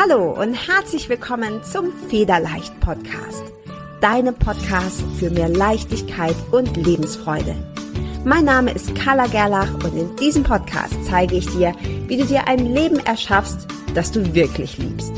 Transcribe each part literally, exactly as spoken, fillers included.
Hallo und herzlich willkommen zum Federleicht Podcast, deinem Podcast für mehr Leichtigkeit und Lebensfreude. Mein Name ist Carla Gerlach und in diesem Podcast zeige ich dir, wie du dir ein Leben erschaffst, das du wirklich liebst.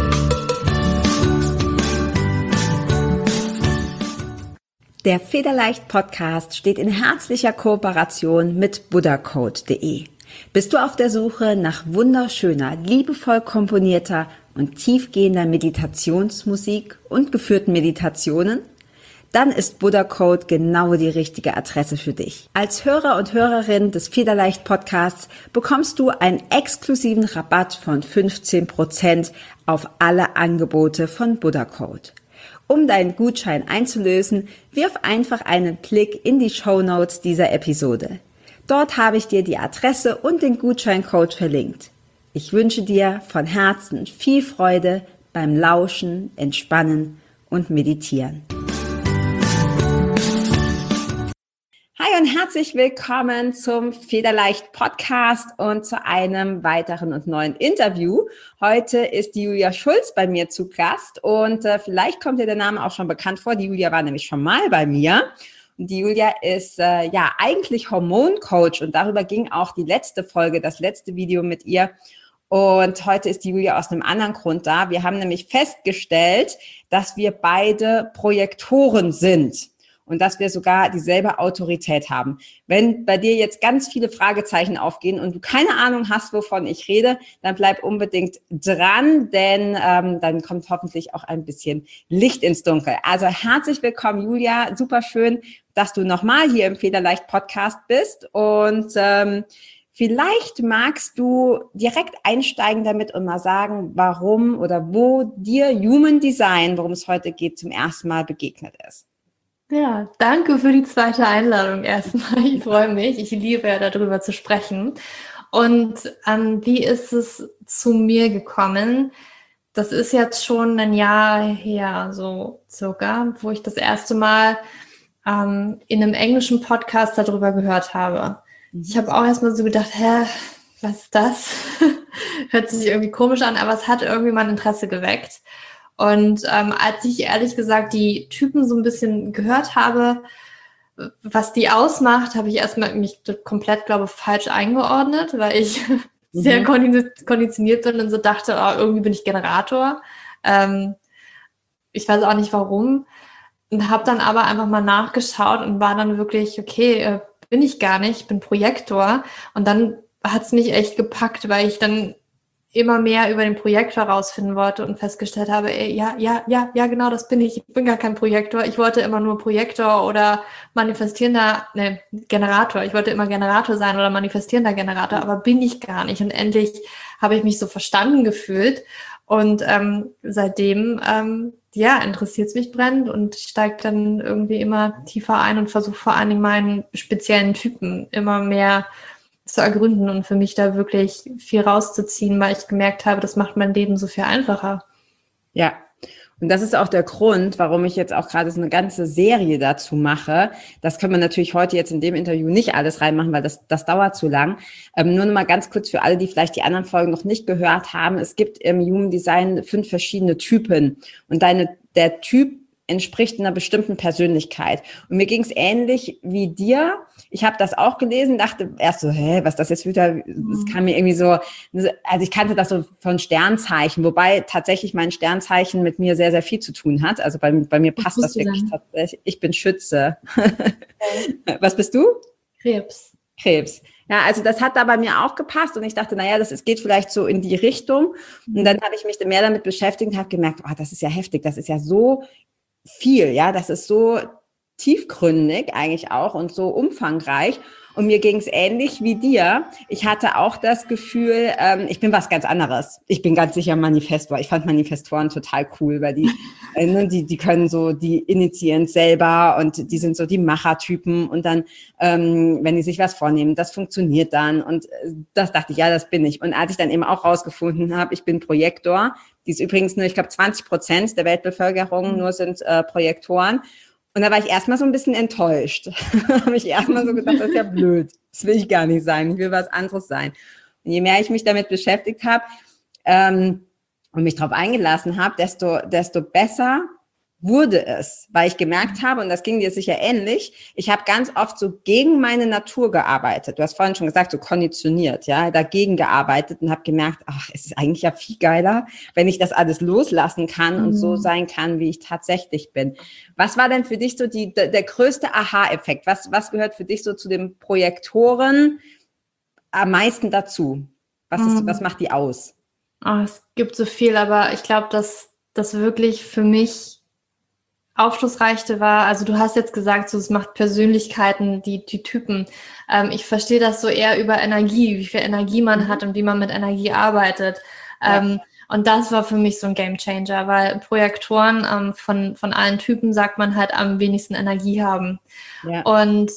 Der Federleicht Podcast steht in herzlicher Kooperation mit buddha code punkt de. Bist du auf der Suche nach wunderschöner, liebevoll komponierter und tiefgehender Meditationsmusik und geführten Meditationen? Dann ist Buddha Code genau die richtige Adresse für dich. Als Hörer und Hörerin des Federleicht Podcasts bekommst du einen exklusiven Rabatt von fünfzehn Prozent auf alle Angebote von Buddha Code. Um deinen Gutschein einzulösen, wirf einfach einen Blick in die Shownotes dieser Episode. Dort habe ich dir die Adresse und den Gutscheincode verlinkt. Ich wünsche dir von Herzen viel Freude beim Lauschen, Entspannen und Meditieren. Hi und herzlich willkommen zum Federleicht Podcast und zu einem weiteren und neuen Interview. Heute ist die Julia Schulz bei mir zu Gast und äh, vielleicht kommt dir der Name auch schon bekannt vor. Die Julia war nämlich schon mal bei mir. Und die Julia ist äh, ja eigentlich Hormoncoach und darüber ging auch die letzte Folge, das letzte Video mit ihr. Und heute ist die Julia aus einem anderen Grund da. Wir haben nämlich festgestellt, dass wir beide Projektoren sind. Und dass wir sogar dieselbe Autorität haben. Wenn bei dir jetzt ganz viele Fragezeichen aufgehen und du keine Ahnung hast, wovon ich rede, dann bleib unbedingt dran, denn ähm, dann kommt hoffentlich auch ein bisschen Licht ins Dunkel. Also herzlich willkommen, Julia. Super schön, dass du nochmal hier im Federleicht Podcast bist. Und ähm, vielleicht magst du direkt einsteigen damit und mal sagen, warum oder wo dir Human Design, worum es heute geht, zum ersten Mal begegnet ist. Ja, danke für die zweite Einladung erstmal. Ich freue mich. Ich liebe ja, darüber zu sprechen. Und ähm, wie ist es zu mir gekommen? Das ist jetzt schon ein Jahr her, so circa, wo ich das erste Mal ähm, in einem englischen Podcast darüber gehört habe. Ich habe auch erstmal so gedacht, hä, was ist das? Hört sich irgendwie komisch an, aber es hat irgendwie mein Interesse geweckt. Und ähm, als ich ehrlich gesagt die Typen so ein bisschen gehört habe, was die ausmacht, habe ich erstmal mich komplett, glaube ich, falsch eingeordnet, weil ich mhm. sehr konditioniert bin und so dachte, oh, irgendwie bin ich Generator. Ähm, ich weiß auch nicht warum. Und habe dann aber einfach mal nachgeschaut und war dann wirklich, okay, äh, bin ich gar nicht, ich bin Projektor. Und dann hat es mich echt gepackt, weil ich dann immer mehr über den Projektor rausfinden wollte und festgestellt habe, ey, ja, ja, ja, ja, genau, das bin ich. Ich bin gar kein Projektor. Ich wollte immer nur Projektor oder manifestierender, ne, Generator. Ich wollte immer Generator sein oder manifestierender Generator, aber bin ich gar nicht. Und endlich habe ich mich so verstanden gefühlt. Und ähm, seitdem, ähm, ja, interessiert es mich brennend und steigt dann irgendwie immer tiefer ein und versuche vor allen Dingen meinen speziellen Typen immer mehr zu ergründen und für mich da wirklich viel rauszuziehen, weil ich gemerkt habe, das macht mein Leben so viel einfacher. Ja, und das ist auch der Grund, warum ich jetzt auch gerade so eine ganze Serie dazu mache. Das können wir natürlich heute jetzt in dem Interview nicht alles reinmachen, weil das, das dauert zu lang. Ähm, nur noch mal ganz kurz für alle, die vielleicht die anderen Folgen noch nicht gehört haben. Es gibt im Human Design fünf verschiedene Typen und deine, der Typ entspricht einer bestimmten Persönlichkeit. Und mir ging es ähnlich wie dir. Ich habe das auch gelesen, dachte erst so, hä, was das jetzt wieder, das kam mir irgendwie so, also ich kannte das so von Sternzeichen, wobei tatsächlich mein Sternzeichen mit mir sehr, sehr viel zu tun hat. Also bei, bei mir passt das wirklich tatsächlich. Ich bin Schütze. Okay. Was bist du? Krebs. Krebs. Ja, also das hat da bei mir auch gepasst und ich dachte, naja, das ist, geht vielleicht so in die Richtung. Und dann habe ich mich mehr damit beschäftigt und habe gemerkt, oh, das ist ja heftig, das ist ja so viel, ja, das ist so tiefgründig eigentlich auch und so umfangreich. Und mir ging es ähnlich wie dir. Ich hatte auch das Gefühl, ähm, ich bin was ganz anderes. Ich bin ganz sicher Manifestor. Ich fand Manifestoren total cool, weil die, äh, ne, die, die können so, die initiieren selber und die sind so die Machertypen. Und dann, ähm, wenn die sich was vornehmen, das funktioniert dann. Und äh, das dachte ich, ja, das bin ich. Und als ich dann eben auch rausgefunden habe, ich bin Projektor, die ist übrigens nur, ich glaube, zwanzig Prozent der Weltbevölkerung nur sind äh, Projektoren. Und da war ich erstmal so ein bisschen enttäuscht. Da habe ich erstmal so gedacht, das ist ja blöd. Das will ich gar nicht sein. Ich will was anderes sein. Und je mehr ich mich damit beschäftigt habe, ähm, und mich darauf eingelassen habe, desto, desto besser wurde es, weil ich gemerkt habe, und das ging dir sicher ähnlich, ich habe ganz oft so gegen meine Natur gearbeitet. Du hast vorhin schon gesagt, so konditioniert, ja, dagegen gearbeitet und habe gemerkt, ach, es ist eigentlich ja viel geiler, wenn ich das alles loslassen kann und so sein kann, wie ich tatsächlich bin. Was war denn für dich so die, der, der größte Aha-Effekt? Was, was gehört für dich so zu den Projektoren am meisten dazu? Was ist, was macht die aus? Oh, es gibt so viel, aber ich glaube, dass das wirklich für mich aufschlussreichste war, also du hast jetzt gesagt, so es macht Persönlichkeiten, die, die Typen. Ähm, ich verstehe das so eher über Energie, wie viel Energie man mhm. hat und wie man mit Energie arbeitet. Ja. Ähm, und das war für mich so ein Gamechanger, weil Projektoren ähm, von, von allen Typen, sagt man, halt am wenigsten Energie haben. Ja. Und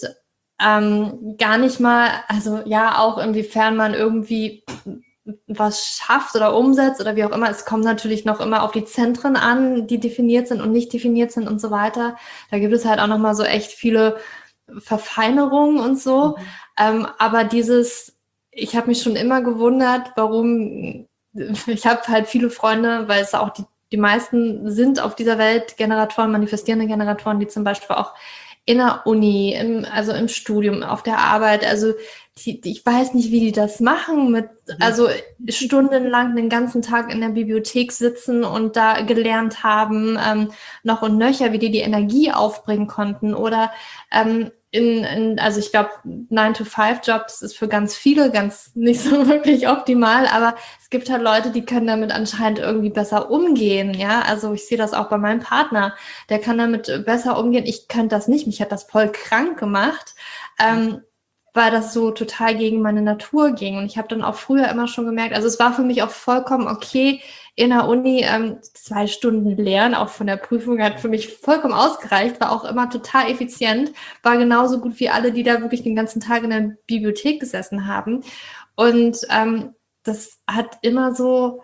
ähm, gar nicht mal, also ja, auch inwiefern man irgendwie was schafft oder umsetzt oder wie auch immer. Es kommt natürlich noch immer auf die Zentren an, die definiert sind und nicht definiert sind und so weiter. Da gibt es halt auch nochmal so echt viele Verfeinerungen und so. Mhm. Ähm, aber dieses, ich habe mich schon immer gewundert, warum, ich habe halt viele Freunde, weil es auch die, die meisten sind auf dieser Welt Generatoren, manifestierende Generatoren, die zum Beispiel auch in der Uni, im, also im Studium, auf der Arbeit, also die, die, ich weiß nicht, wie die das machen, mit also stundenlang den ganzen Tag in der Bibliothek sitzen und da gelernt haben, ähm, noch und nöcher, wie die die Energie aufbringen konnten oder ähm, in, in, also ich glaube, nine to five Job, das ist für ganz viele ganz nicht so wirklich optimal, aber es gibt halt Leute, die können damit anscheinend irgendwie besser umgehen, ja, also ich sehe das auch bei meinem Partner, der kann damit besser umgehen, ich könnte das nicht, mich hat das voll krank gemacht, ähm, weil das so total gegen meine Natur ging. Und ich habe dann auch früher immer schon gemerkt, also es war für mich auch vollkommen okay, in der Uni ähm, zwei Stunden lernen, auch von der Prüfung, hat für mich vollkommen ausgereicht, war auch immer total effizient, war genauso gut wie alle, die da wirklich den ganzen Tag in der Bibliothek gesessen haben. Und ähm, das hat immer so,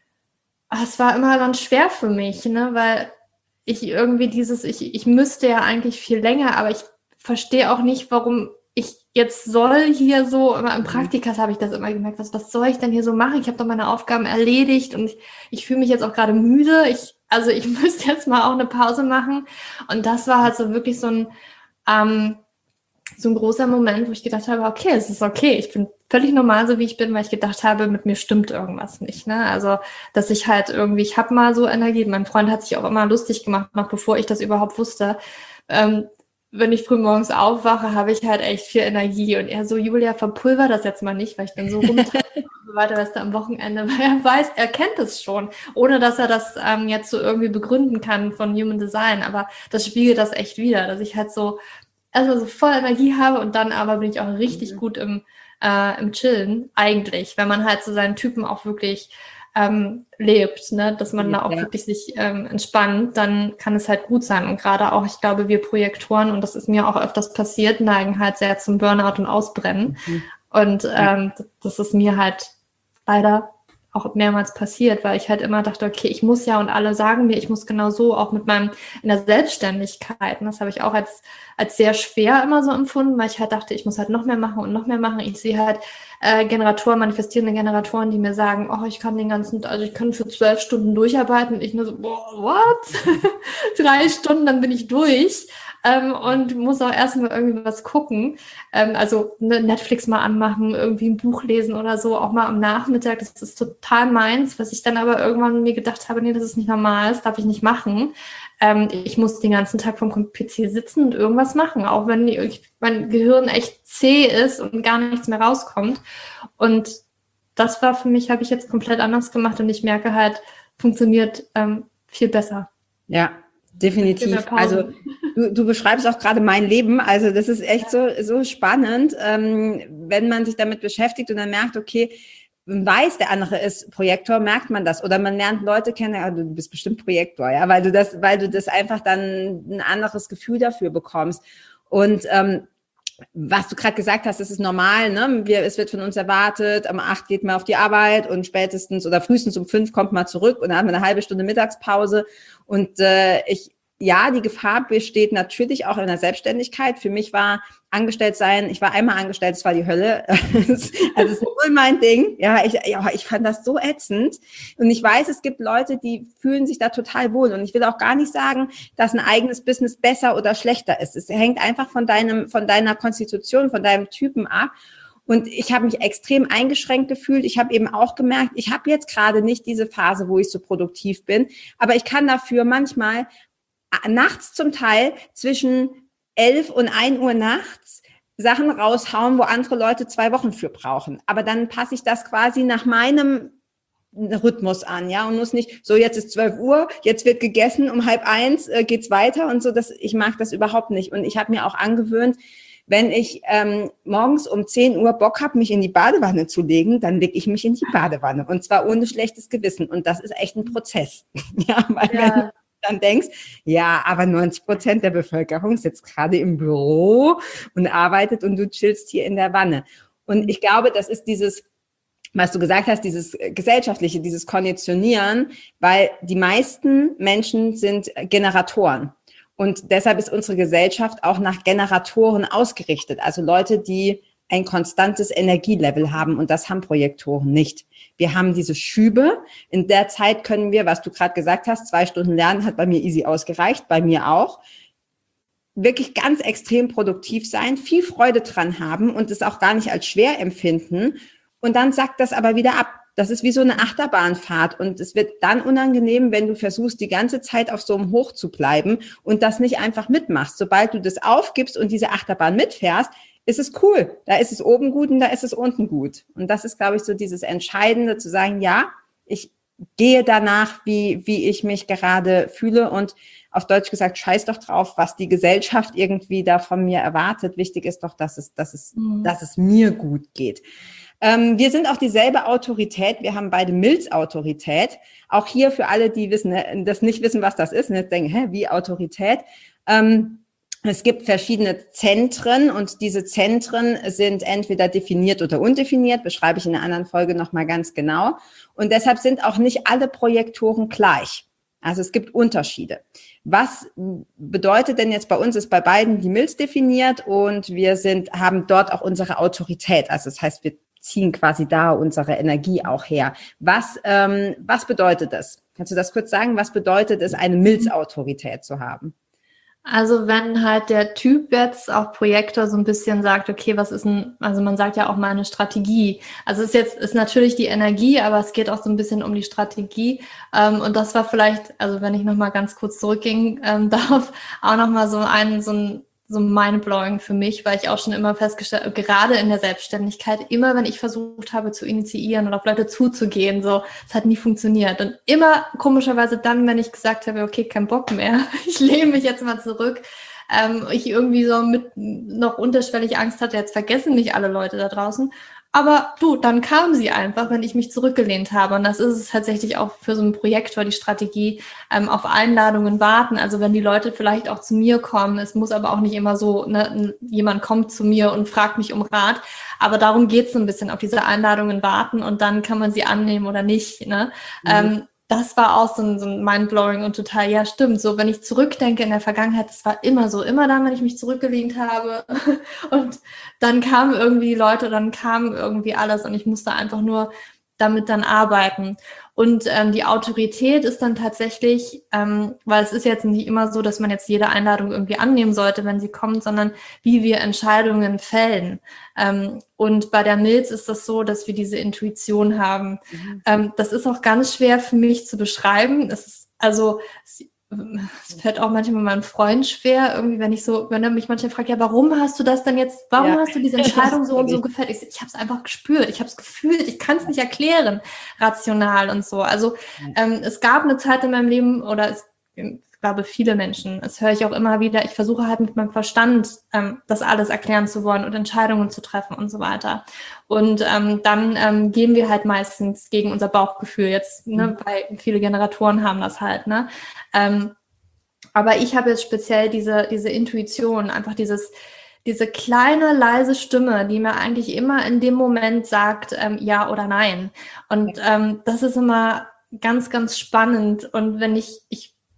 es war immer dann schwer für mich, ne, weil ich irgendwie dieses, ich, ich müsste ja eigentlich viel länger, aber ich verstehe auch nicht, warum ich jetzt soll hier so, immer im Praktikas habe ich das immer gemerkt, was, was soll ich denn hier so machen? Ich habe doch meine Aufgaben erledigt und ich, ich fühle mich jetzt auch gerade müde. Ich, also ich müsste jetzt mal auch eine Pause machen. Und das war halt so wirklich so ein, ähm, so ein großer Moment, wo ich gedacht habe, okay, es ist okay, ich bin völlig normal, so wie ich bin, weil ich gedacht habe, mit mir stimmt irgendwas nicht. Ne? Also, dass ich halt irgendwie, ich habe mal so Energie. Mein Freund hat sich auch immer lustig gemacht, noch bevor ich das überhaupt wusste. Ähm, wenn ich früh morgens aufwache, habe ich halt echt viel Energie. Und er so, Julia, verpulver das jetzt mal nicht, weil ich dann so rumtreibe und so weiter, weißt du, am Wochenende, weil er weiß, er kennt es schon, ohne dass er das ähm, jetzt so irgendwie begründen kann von Human Design. Aber das spiegelt das echt wieder, dass ich halt so erstmal so voll Energie habe und dann aber bin ich auch richtig mhm. gut im, äh, im Chillen, eigentlich, wenn man halt so seinen Typen auch wirklich Ähm, lebt, ne? Dass man ja, da auch ja. wirklich sich ähm, entspannt, dann kann es halt gut sein. Und gerade auch, ich glaube, wir Projektoren, und das ist mir auch öfters passiert, neigen halt sehr zum Burnout und Ausbrennen. Mhm. Und ähm, ja. das ist mir halt leider auch mehrmals passiert, weil ich halt immer dachte, okay, ich muss ja, und alle sagen mir, ich muss genau so, auch mit meinem, in der Selbstständigkeit, und das habe ich auch als, als sehr schwer immer so empfunden, weil ich halt dachte, ich muss halt noch mehr machen und noch mehr machen. Ich sehe halt äh, Generatoren, manifestierende Generatoren, die mir sagen, oh, ich kann den ganzen, also ich kann für zwölf Stunden durcharbeiten, und ich nur so, boah, what? Drei Stunden, dann bin ich durch. Ähm, und muss auch erstmal irgendwie was gucken. Ähm, also ne, Netflix mal anmachen, irgendwie ein Buch lesen oder so, auch mal am Nachmittag. Das ist total meins, was ich dann aber irgendwann mir gedacht habe, nee, das ist nicht normal, das darf ich nicht machen. Ähm, ich muss den ganzen Tag vom P C sitzen und irgendwas machen, auch wenn ich, mein Gehirn echt zäh ist und gar nichts mehr rauskommt. Und das war für mich, habe ich jetzt komplett anders gemacht und ich merke halt, funktioniert ähm, viel besser. Ja, definitiv. Also du, du beschreibst auch gerade mein Leben. Also das ist echt so, so spannend, ähm, wenn man sich damit beschäftigt und dann merkt, okay, man weiß, der andere ist Projektor, merkt man das. Oder man lernt Leute kennen, ja, du bist bestimmt Projektor, ja, weil du das, weil du das einfach dann ein anderes Gefühl dafür bekommst. Und ähm, was du gerade gesagt hast, das ist normal, ne? Wir, es wird von uns erwartet, um acht geht man auf die Arbeit und spätestens oder frühestens um fünf kommt man zurück und dann haben wir eine halbe Stunde Mittagspause. Und äh, ich, ja, die Gefahr besteht natürlich auch in der Selbstständigkeit. Für mich war angestellt sein, ich war einmal angestellt, es war die Hölle. Also es ist wohl mein Ding. Ja, ich, ja, ich fand das so ätzend. Und ich weiß, es gibt Leute, die fühlen sich da total wohl. Und ich will auch gar nicht sagen, dass ein eigenes Business besser oder schlechter ist. Es hängt einfach von deinem, von deiner Konstitution, von deinem Typen ab. Und ich habe mich extrem eingeschränkt gefühlt. Ich habe eben auch gemerkt, ich habe jetzt gerade nicht diese Phase, wo ich so produktiv bin. Aber ich kann dafür manchmal nachts zum Teil zwischen elf und ein Uhr nachts Sachen raushauen, wo andere Leute zwei Wochen für brauchen. Aber dann passe ich das quasi nach meinem Rhythmus an, ja, und muss nicht, so jetzt ist zwölf Uhr, jetzt wird gegessen, um halb eins äh, geht's weiter und so. Das, ich mag das überhaupt nicht. Und ich habe mir auch angewöhnt, wenn ich ähm, morgens um zehn Uhr Bock habe, mich in die Badewanne zu legen, dann lege ich mich in die Badewanne. Und zwar ohne schlechtes Gewissen. Und das ist echt ein Prozess. Ja, weil ja. wenn du dann denkst, ja, aber neunzig Prozent der Bevölkerung sitzt gerade im Büro und arbeitet und du chillst hier in der Wanne. Und ich glaube, das ist dieses, was du gesagt hast, dieses gesellschaftliche, dieses Konditionieren, weil die meisten Menschen sind Generatoren. Und deshalb ist unsere Gesellschaft auch nach Generatoren ausgerichtet. Also Leute, die ein konstantes Energielevel haben. Und das haben Projektoren nicht. Wir haben diese Schübe. In der Zeit können wir, was du gerade gesagt hast, zwei Stunden lernen, hat bei mir easy ausgereicht, bei mir auch. Wirklich ganz extrem produktiv sein, viel Freude dran haben und es auch gar nicht als schwer empfinden. Und dann sackt das aber wieder ab. Das ist wie so eine Achterbahnfahrt und es wird dann unangenehm, wenn du versuchst, die ganze Zeit auf so einem Hoch zu bleiben und das nicht einfach mitmachst. Sobald du das aufgibst und diese Achterbahn mitfährst, ist es cool. Da ist es oben gut und da ist es unten gut. Und das ist, glaube ich, so dieses Entscheidende, zu sagen, ja, ich gehe danach, wie, wie ich mich gerade fühle und auf Deutsch gesagt, scheiß doch drauf, was die Gesellschaft irgendwie da von mir erwartet. Wichtig ist doch, dass es, dass es, mhm. dass es mir gut geht. Ähm, wir sind auch dieselbe Autorität. Wir haben beide Milz-Autorität. Auch hier für alle, die wissen, das nicht wissen, was das ist, und jetzt denken, hä, wie Autorität? Ähm, es gibt verschiedene Zentren und diese Zentren sind entweder definiert oder undefiniert, beschreibe ich in einer anderen Folge nochmal ganz genau. Und deshalb sind auch nicht alle Projektoren gleich. Also es gibt Unterschiede. Was bedeutet denn jetzt bei uns, ist bei beiden die Milz definiert und wir sind, haben dort auch unsere Autorität. Also das heißt, wir ziehen quasi da unsere Energie auch her. Was, ähm, was bedeutet das? Kannst du das kurz sagen? Was bedeutet es, eine Milz-Autorität zu haben? Also wenn halt der Typ jetzt auch Projektor so ein bisschen sagt, okay, was ist ein, also man sagt ja auch mal eine Strategie. Also es ist jetzt, ist natürlich die Energie, aber es geht auch so ein bisschen um die Strategie. Ähm, und das war vielleicht, also wenn ich nochmal ganz kurz zurückging ähm, darf, auch nochmal so ein, so ein, so mindblowing für mich, weil ich auch schon immer festgestellt habe, gerade in der Selbstständigkeit, immer wenn ich versucht habe zu initiieren oder auf Leute zuzugehen, so, es hat nie funktioniert. Und immer komischerweise dann, wenn ich gesagt habe, okay, kein Bock mehr, ich lehne mich jetzt mal zurück, ähm, ich irgendwie so mit noch unterschwellig Angst hatte, jetzt vergessen mich alle Leute da draußen. Aber du, dann kamen sie einfach, wenn ich mich zurückgelehnt habe. Und das ist es tatsächlich auch für so einen Projektor, die Strategie, ähm, auf Einladungen warten. Also wenn die Leute vielleicht auch zu mir kommen, es muss aber auch nicht immer so, ne, jemand kommt zu mir und fragt mich um Rat. Aber darum geht es so ein bisschen, auf diese Einladungen warten und dann kann man sie annehmen oder nicht. Ne? Mhm. Ähm, das war auch so ein, so ein Mindblowing und total, ja stimmt, so wenn ich zurückdenke in der Vergangenheit, das war immer so, immer dann, wenn ich mich zurückgelehnt habe und dann kamen irgendwie die Leute, dann kam irgendwie alles und ich musste einfach nur damit dann arbeiten. Und ähm, die Autorität ist dann tatsächlich, ähm, weil es ist jetzt nicht immer so, dass man jetzt jede Einladung irgendwie annehmen sollte, wenn sie kommt, sondern wie wir Entscheidungen fällen. Ähm, und bei der Milz ist das so, dass wir diese Intuition haben. Mhm. Ähm, das ist auch ganz schwer für mich zu beschreiben. Es ist, also es, es fällt auch manchmal meinem Freund schwer, irgendwie, wenn ich so, wenn er mich manchmal fragt, ja, warum hast du das denn jetzt, warum ja. hast du diese Entscheidung so und so gefällt? Ich, ich habe es einfach gespürt, ich habe es gefühlt, ich kann es nicht erklären, rational und so. Also ähm, es gab eine Zeit in meinem Leben, oder es, ich glaube, viele Menschen, das höre ich auch immer wieder, ich versuche halt mit meinem Verstand ähm, das alles erklären zu wollen und Entscheidungen zu treffen und so weiter. Und ähm, dann ähm, gehen wir halt meistens gegen unser Bauchgefühl jetzt, ne, mhm. weil viele Generatoren haben das halt, ne. Ähm, aber ich habe jetzt speziell diese, diese Intuition, einfach dieses, diese kleine, leise Stimme, die mir eigentlich immer in dem Moment sagt, ähm, ja oder nein. Und ähm, das ist immer ganz, ganz spannend. Und wenn ich, ich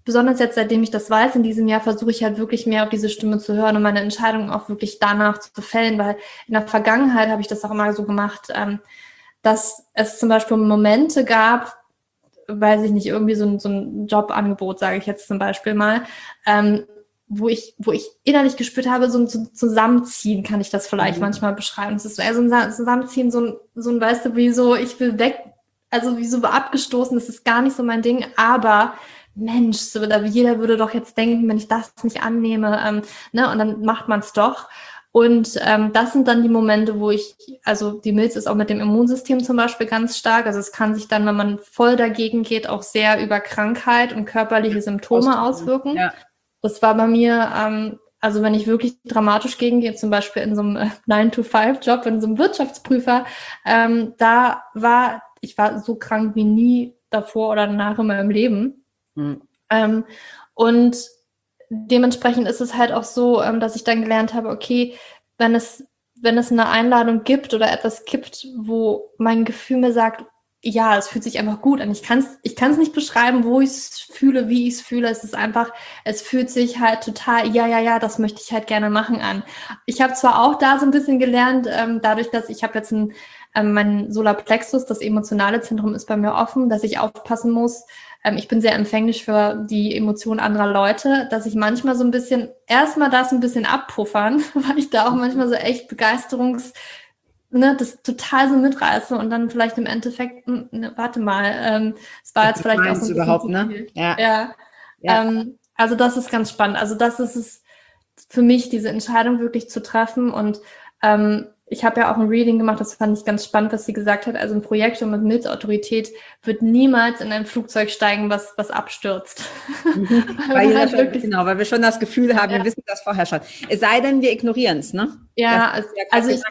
besonders jetzt, seitdem ich das weiß, in diesem Jahr versuche ich halt wirklich mehr auf diese Stimme zu hören und meine Entscheidungen auch wirklich danach zu fällen, weil in der Vergangenheit habe ich das auch immer so gemacht, ähm, dass es zum Beispiel Momente gab, weiß ich nicht, irgendwie so ein, so ein Jobangebot, sage ich jetzt zum Beispiel mal, ähm, wo ich, wo ich innerlich gespürt habe, so ein Zusammenziehen, kann ich das vielleicht mhm. manchmal beschreiben. Es ist eher so ein Zusammenziehen, so ein, so ein, weißt du, wie so, ich will weg, also wie so abgestoßen, das ist gar nicht so mein Ding, aber Mensch, so, jeder würde doch jetzt denken, wenn ich das nicht annehme, ähm, ne, und dann macht man es doch. Und ähm, das sind dann die Momente, wo ich, also die Milz ist auch mit dem Immunsystem zum Beispiel ganz stark, also es kann sich dann, wenn man voll dagegen geht, auch sehr über Krankheit und körperliche Symptome auswirken. Ja. Das war bei mir, ähm, also wenn ich wirklich dramatisch gegengehe, zum Beispiel in so einem nine to five Job, in so einem Wirtschaftsprüfer, ähm, da war, ich war so krank wie nie davor oder danach in meinem Leben. Mhm. Ähm, und dementsprechend ist es halt auch so, ähm, dass ich dann gelernt habe, okay, wenn es, wenn es eine Einladung gibt oder etwas gibt, wo mein Gefühl mir sagt, ja, es fühlt sich einfach gut an. Ich kann es ich kann's nicht beschreiben, wo ich es fühle, wie ich es fühle. Es ist einfach, es fühlt sich halt total, ja, ja, ja, das möchte ich halt gerne machen an. Ich habe zwar auch da so ein bisschen gelernt, ähm, dadurch, dass ich habe jetzt ein, ähm, mein Solarplexus, das emotionale Zentrum ist bei mir offen, dass ich aufpassen muss. Ähm, ich bin sehr empfänglich für die Emotionen anderer Leute, dass ich manchmal so ein bisschen, erstmal das ein bisschen abpuffern, weil ich da auch manchmal so echt Begeisterungs- ne, das total so mitreiße und dann vielleicht im Endeffekt, ne, warte mal, ähm, es war jetzt vielleicht auch so ein bisschen überhaupt, zu ne? viel. Ja. Ja. ja. Ähm, also das ist ganz spannend. Also das ist es für mich, diese Entscheidung wirklich zu treffen. Und ähm, ich habe ja auch ein Reading gemacht, das fand ich ganz spannend, was sie gesagt hat. Also ein Projektor mit Milzautorität wird niemals in ein Flugzeug steigen, was, was abstürzt. Mhm. weil weil halt schon, wirklich, genau, weil wir schon das Gefühl haben, ja. wir wissen das vorher schon. Es sei denn, wir ignorieren es, ne? Ja, also, ja also ich,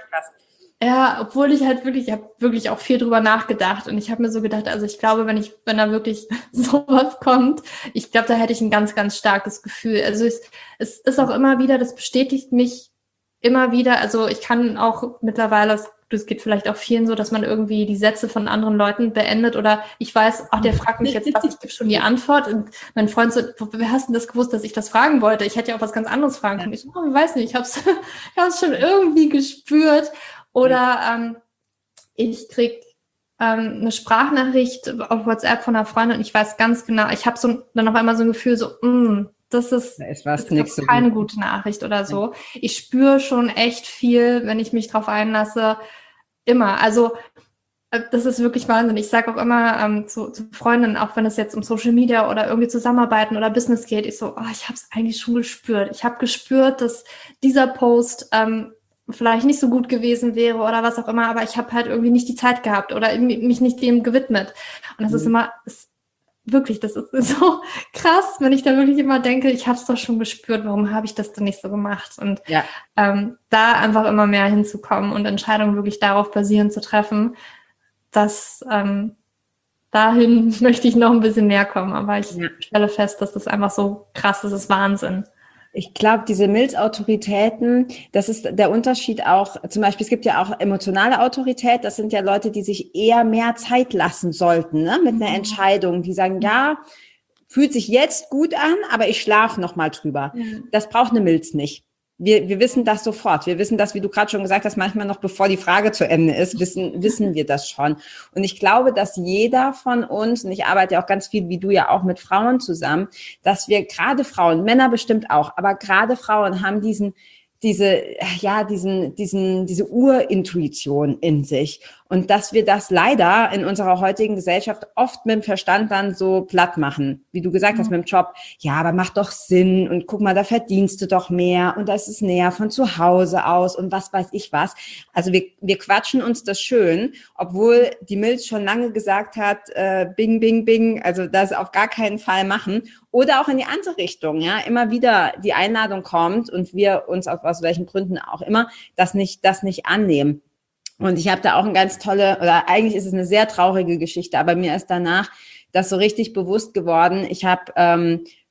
ja, obwohl ich halt wirklich, ich habe wirklich auch viel drüber nachgedacht und ich habe mir so gedacht, also ich glaube, wenn ich, wenn da wirklich sowas kommt, ich glaube, da hätte ich ein ganz, ganz starkes Gefühl. Also es, es ist auch immer wieder, das bestätigt mich immer wieder, also ich kann auch mittlerweile, das geht vielleicht auch vielen so, dass man irgendwie die Sätze von anderen Leuten beendet oder ich weiß, ach, der fragt mich jetzt was, ich gebe schon die Antwort und mein Freund so, wer hast denn das gewusst, dass ich das fragen wollte? Ich hätte ja auch was ganz anderes fragen können. Ich so, oh, ich weiß nicht, ich habe es ich hab's schon irgendwie gespürt. Oder ähm, ich krieg ähm, eine Sprachnachricht auf WhatsApp von einer Freundin und ich weiß ganz genau, ich habe so dann auf einmal so ein Gefühl, so, mh, das ist, da ist, was das ist so keine gut. gute Nachricht oder so. Ich spüre schon echt viel, wenn ich mich drauf einlasse, immer. Also das ist wirklich Wahnsinn. Ich sage auch immer ähm, zu, zu Freundinnen, auch wenn es jetzt um Social Media oder irgendwie Zusammenarbeiten oder Business geht, ich so, oh, ich habe es eigentlich schon gespürt. Ich habe gespürt, dass dieser Post ähm, vielleicht nicht so gut gewesen wäre oder was auch immer, aber ich habe halt irgendwie nicht die Zeit gehabt oder mich nicht dem gewidmet. Und das mhm. ist immer, ist wirklich, das ist so krass, wenn ich da wirklich immer denke, ich habe es doch schon gespürt, warum habe ich das denn nicht so gemacht? Und ja. ähm, da einfach immer mehr hinzukommen und Entscheidungen wirklich darauf basierend zu treffen, dass ähm, dahin möchte ich noch ein bisschen näher kommen, aber ich ja. stelle fest, dass das einfach so krass ist, das ist Wahnsinn. Ich glaube, diese Milzautoritäten, das ist der Unterschied auch, zum Beispiel, es gibt ja auch emotionale Autorität, das sind ja Leute, die sich eher mehr Zeit lassen sollten, ne, mit einer Entscheidung, die sagen, ja, fühlt sich jetzt gut an, aber ich schlafe noch mal drüber. Ja. Das braucht eine Milz nicht. Wir, wir wissen das sofort. Wir wissen das, wie du gerade schon gesagt hast, manchmal noch bevor die Frage zu Ende ist, wissen, wissen wir das schon. Und ich glaube, dass jeder von uns, und ich arbeite ja auch ganz viel, wie du ja auch mit Frauen zusammen, dass wir gerade Frauen, Männer bestimmt auch, aber gerade Frauen haben diesen, diese, ja, diesen, diesen, diese Urintuition in sich. Und dass wir das leider in unserer heutigen Gesellschaft oft mit dem Verstand dann so platt machen. Wie du gesagt hast mit dem Job. Ja, aber macht doch Sinn. Und guck mal, da verdienst du doch mehr. Und da ist es näher von zu Hause aus. Und was weiß ich was. Also wir, wir quatschen uns das schön. Obwohl die Milz schon lange gesagt hat, äh, bing, bing, bing. Also das auf gar keinen Fall machen. Oder auch in die andere Richtung. Ja, immer wieder die Einladung kommt und wir uns auf aus welchen Gründen auch immer das nicht, das nicht annehmen. Und ich habe da auch eine ganz tolle, oder eigentlich ist es eine sehr traurige Geschichte, aber mir ist danach das so richtig bewusst geworden. Ich habe ähm,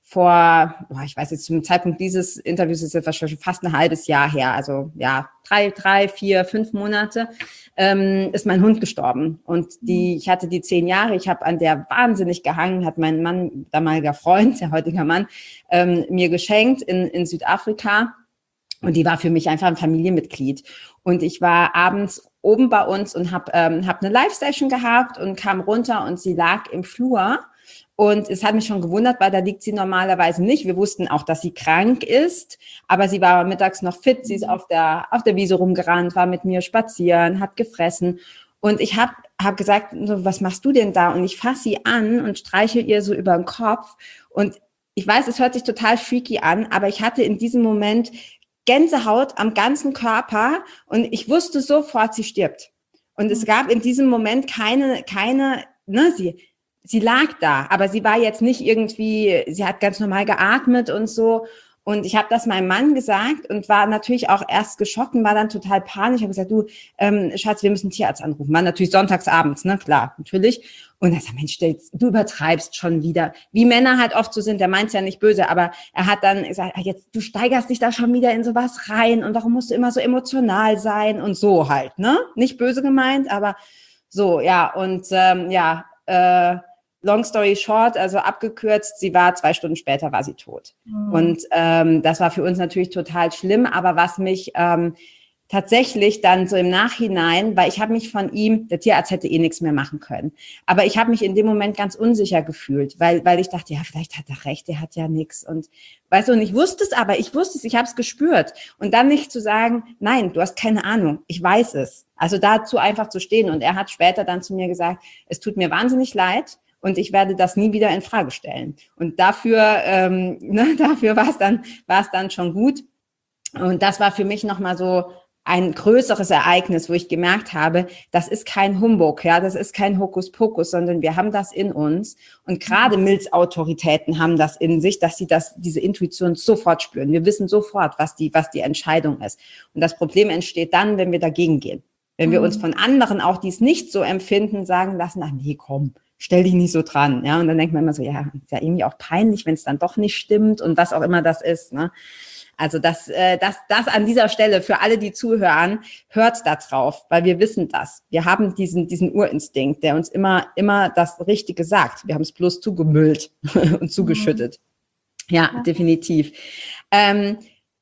vor, oh, ich weiß jetzt, zum Zeitpunkt dieses Interviews ist jetzt schon fast ein halbes Jahr her, also ja, drei, drei, vier, fünf Monate, ähm, ist mein Hund gestorben. Und die, ich hatte die zehn Jahre, ich habe an der wahnsinnig gehangen, hat mein Mann, damaliger Freund, der heutige Mann, ähm, mir geschenkt in, in Südafrika. Und die war für mich einfach ein Familienmitglied. Und ich war abends oben bei uns und habe ähm, hab eine Live-Session gehabt und kam runter und sie lag im Flur. Und es hat mich schon gewundert, weil da liegt sie normalerweise nicht. Wir wussten auch, dass sie krank ist, aber sie war mittags noch fit. Sie ist auf der auf der Wiese rumgerannt, war mit mir spazieren, hat gefressen. Und ich habe hab gesagt, so, was machst du denn da? Und ich fasse sie an und streichel ihr so über den Kopf. Und ich weiß, es hört sich total freaky an, aber ich hatte in diesem Moment Gänsehaut am ganzen Körper und ich wusste sofort, sie stirbt. Und es gab in diesem Moment keine, keine, ne, sie Sie lag da, aber sie war jetzt nicht irgendwie, sie hat ganz normal geatmet und so. Und ich habe das meinem Mann gesagt und war natürlich auch erst geschockt und war dann total panisch. Ich habe gesagt, du, ähm, Schatz, wir müssen einen Tierarzt anrufen. War natürlich sonntags abends, ne, klar, natürlich. Und er sagt, Mensch, du übertreibst schon wieder. Wie Männer halt oft so sind, der meint's ja nicht böse, aber er hat dann gesagt, jetzt, du steigerst dich da schon wieder in sowas rein und warum musst du immer so emotional sein und so halt, ne? Nicht böse gemeint, aber so, ja, und ähm, ja, äh, long story short, also abgekürzt, sie war zwei Stunden später, war sie tot. Mhm. Und ähm, das war für uns natürlich total schlimm, aber was mich ähm, tatsächlich dann so im Nachhinein, weil ich habe mich von ihm, der Tierarzt hätte eh nichts mehr machen können, aber ich habe mich in dem Moment ganz unsicher gefühlt, weil weil ich dachte, ja, vielleicht hat er recht, der hat ja nichts. Und weißt du, und ich wusste es aber, ich wusste es, ich habe es gespürt. Und dann nicht zu sagen, nein, du hast keine Ahnung, ich weiß es. Also dazu einfach zu stehen. Und er hat später dann zu mir gesagt, es tut mir wahnsinnig leid, und ich werde das nie wieder in Frage stellen. Und dafür, ähm, ne, dafür war es dann, war es dann schon gut. Und das war für mich nochmal so ein größeres Ereignis, wo ich gemerkt habe, das ist kein Humbug, ja, das ist kein Hokuspokus, sondern wir haben das in uns. Und gerade Milzautoritäten haben das in sich, dass sie das, diese Intuition sofort spüren. Wir wissen sofort, was die, was die Entscheidung ist. Und das Problem entsteht dann, wenn wir dagegen gehen. Wenn wir uns von anderen, auch die es nicht so empfinden, sagen lassen, ach nee, komm, stell dich nicht so dran, ja, und dann denkt man immer so, ja, ist ja irgendwie auch peinlich, wenn es dann doch nicht stimmt und was auch immer das ist, ne. Also das, äh, das, das an dieser Stelle für alle, die zuhören, hört da drauf, weil wir wissen das. Wir haben diesen, diesen Urinstinkt, der uns immer, immer das Richtige sagt. Wir haben es bloß zugemüllt und zugeschüttet. Ja, ja. Definitiv. Ähm,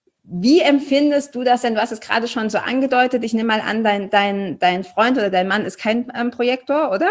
Wie empfindest du das denn? Du hast es gerade schon so angedeutet. Ich nehme mal an, dein, dein, dein Freund oder dein Mann ist kein ähm, Projektor, oder?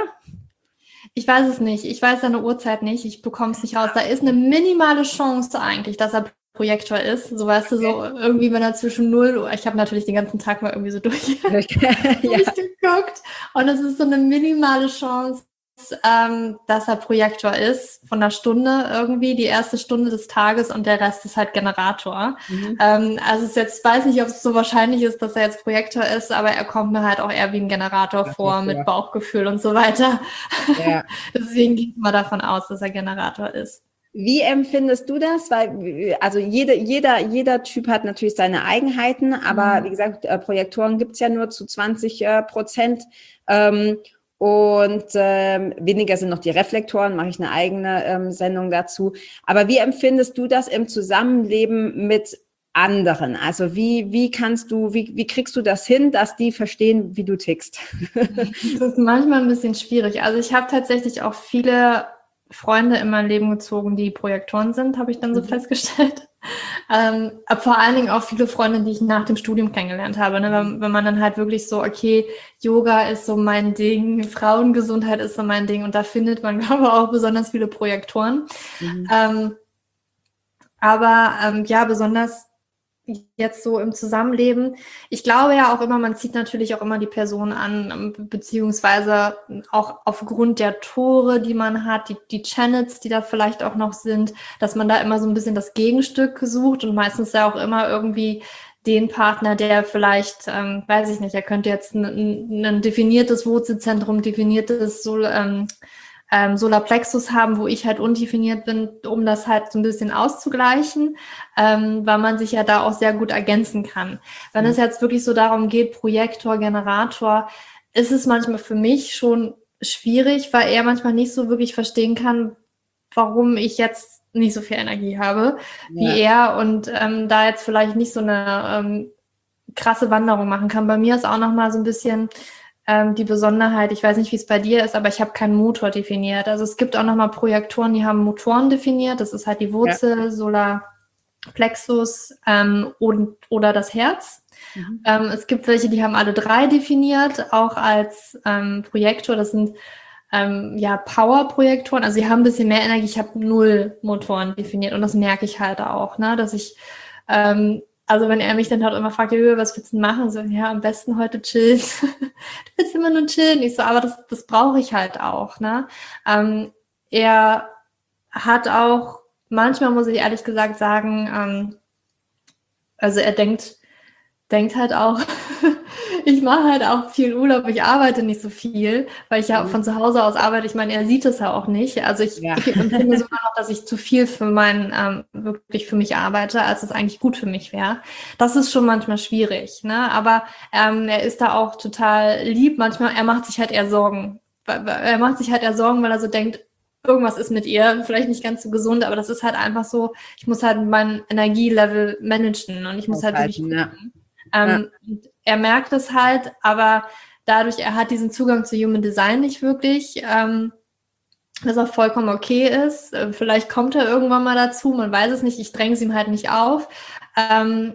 Ich weiß es nicht. Ich weiß seine Uhrzeit nicht. Ich bekomme es nicht raus. Da ist eine minimale Chance eigentlich, dass er Projektor ist. So weißt du, so irgendwie, wenn er zwischen null Uhr, ich habe natürlich den ganzen Tag mal irgendwie so durch, ja. durchgeguckt. Und es ist so eine minimale Chance, ähm, dass er Projektor ist, von einer Stunde irgendwie, die erste Stunde des Tages, und der Rest ist halt Generator. Mhm. Ähm, also es ist jetzt, weiß nicht, ob es so wahrscheinlich ist, dass er jetzt Projektor ist, aber er kommt mir halt auch eher wie ein Generator das vor, mit Bauchgefühl und so weiter. Ja. Deswegen gehe ich mal davon aus, dass er Generator ist. Wie empfindest du das? Weil, also jede, jeder, jeder Typ hat natürlich seine Eigenheiten, aber mhm. wie gesagt, Projektoren gibt's ja nur zu zwanzig Prozent. Ähm, Und ähm, weniger sind noch die Reflektoren, mache ich eine eigene ähm, Sendung dazu. Aber wie empfindest du das im Zusammenleben mit anderen? Also wie wie kannst du, wie wie kriegst du das hin, dass die verstehen, wie du tickst? Das ist manchmal ein bisschen schwierig. Also ich habe tatsächlich auch viele Freunde in mein Leben gezogen, die Projektoren sind, habe ich dann so mhm. festgestellt. Ähm, aber vor allen Dingen auch viele Freunde, die ich nach dem Studium kennengelernt habe. Ne? Wenn, wenn man dann halt wirklich so, okay, Yoga ist so mein Ding, Frauengesundheit ist so mein Ding, und da findet man, glaube ich, auch besonders viele Projektoren. Mhm. Ähm, aber ähm, ja, besonders jetzt so im Zusammenleben. Ich glaube ja auch immer, man zieht natürlich auch immer die Person an, beziehungsweise auch aufgrund der Tore, die man hat, die, die Channels, die da vielleicht auch noch sind, dass man da immer so ein bisschen das Gegenstück sucht, und meistens ja auch immer irgendwie den Partner, der vielleicht, ähm, weiß ich nicht, er könnte jetzt ein, ein definiertes Wurzelzentrum, definiertes so, ähm, Ähm, Solarplexus haben, wo ich halt undefiniert bin, um das halt so ein bisschen auszugleichen, ähm, weil man sich ja da auch sehr gut ergänzen kann. Wenn mhm. es jetzt wirklich so darum geht, Projektor, Generator, ist es manchmal für mich schon schwierig, weil er manchmal nicht so wirklich verstehen kann, warum ich jetzt nicht so viel Energie habe Ja. wie er und ähm, da jetzt vielleicht nicht so eine ähm, krasse Wanderung machen kann. Bei mir ist auch nochmal so ein bisschen ähm, die Besonderheit, ich weiß nicht, wie es bei dir ist, aber ich habe keinen Motor definiert. Also es gibt auch nochmal Projektoren, die haben Motoren definiert. Das ist halt die Wurzel, ja. Solarplexus ähm, und, oder das Herz. Mhm. Ähm, es gibt welche, die haben alle drei definiert, auch als ähm, Projektor. Das sind ähm, ja Power-Projektoren. Also sie haben ein bisschen mehr Energie. Ich habe null Motoren definiert und das merke ich halt auch, ne, dass ich ähm, also wenn er mich dann halt immer fragt, was willst du machen? So, ja, am besten heute chillen. Du willst immer nur chillen. Ich so, aber das, das brauche ich halt auch, ne? Ähm, er hat auch, manchmal muss ich ehrlich gesagt sagen, ähm, also er denkt, denkt halt auch, ich mache halt auch viel Urlaub, ich arbeite nicht so viel, weil ich ja mhm. von zu Hause aus arbeite. Ich meine, er sieht es ja auch nicht. Also ich, ja. ich empfinde sogar noch, dass ich zu viel für mein, ähm, wirklich für mich arbeite, als es eigentlich gut für mich wäre. Das ist schon manchmal schwierig, ne? Aber ähm, er ist da auch total lieb. Manchmal, er macht sich halt eher Sorgen. Er macht sich halt eher Sorgen, weil er so denkt, irgendwas ist mit ihr, vielleicht nicht ganz so gesund, aber das ist halt einfach so, ich muss halt mein Energielevel managen und ich muss halt wirklich gucken. Ja. Ähm, ja. Er merkt es halt, aber dadurch, er hat diesen Zugang zu Human Design nicht wirklich, ähm, was auch vollkommen okay ist. Äh, vielleicht kommt er irgendwann mal dazu, man weiß es nicht, ich dränge es ihm halt nicht auf. Ähm,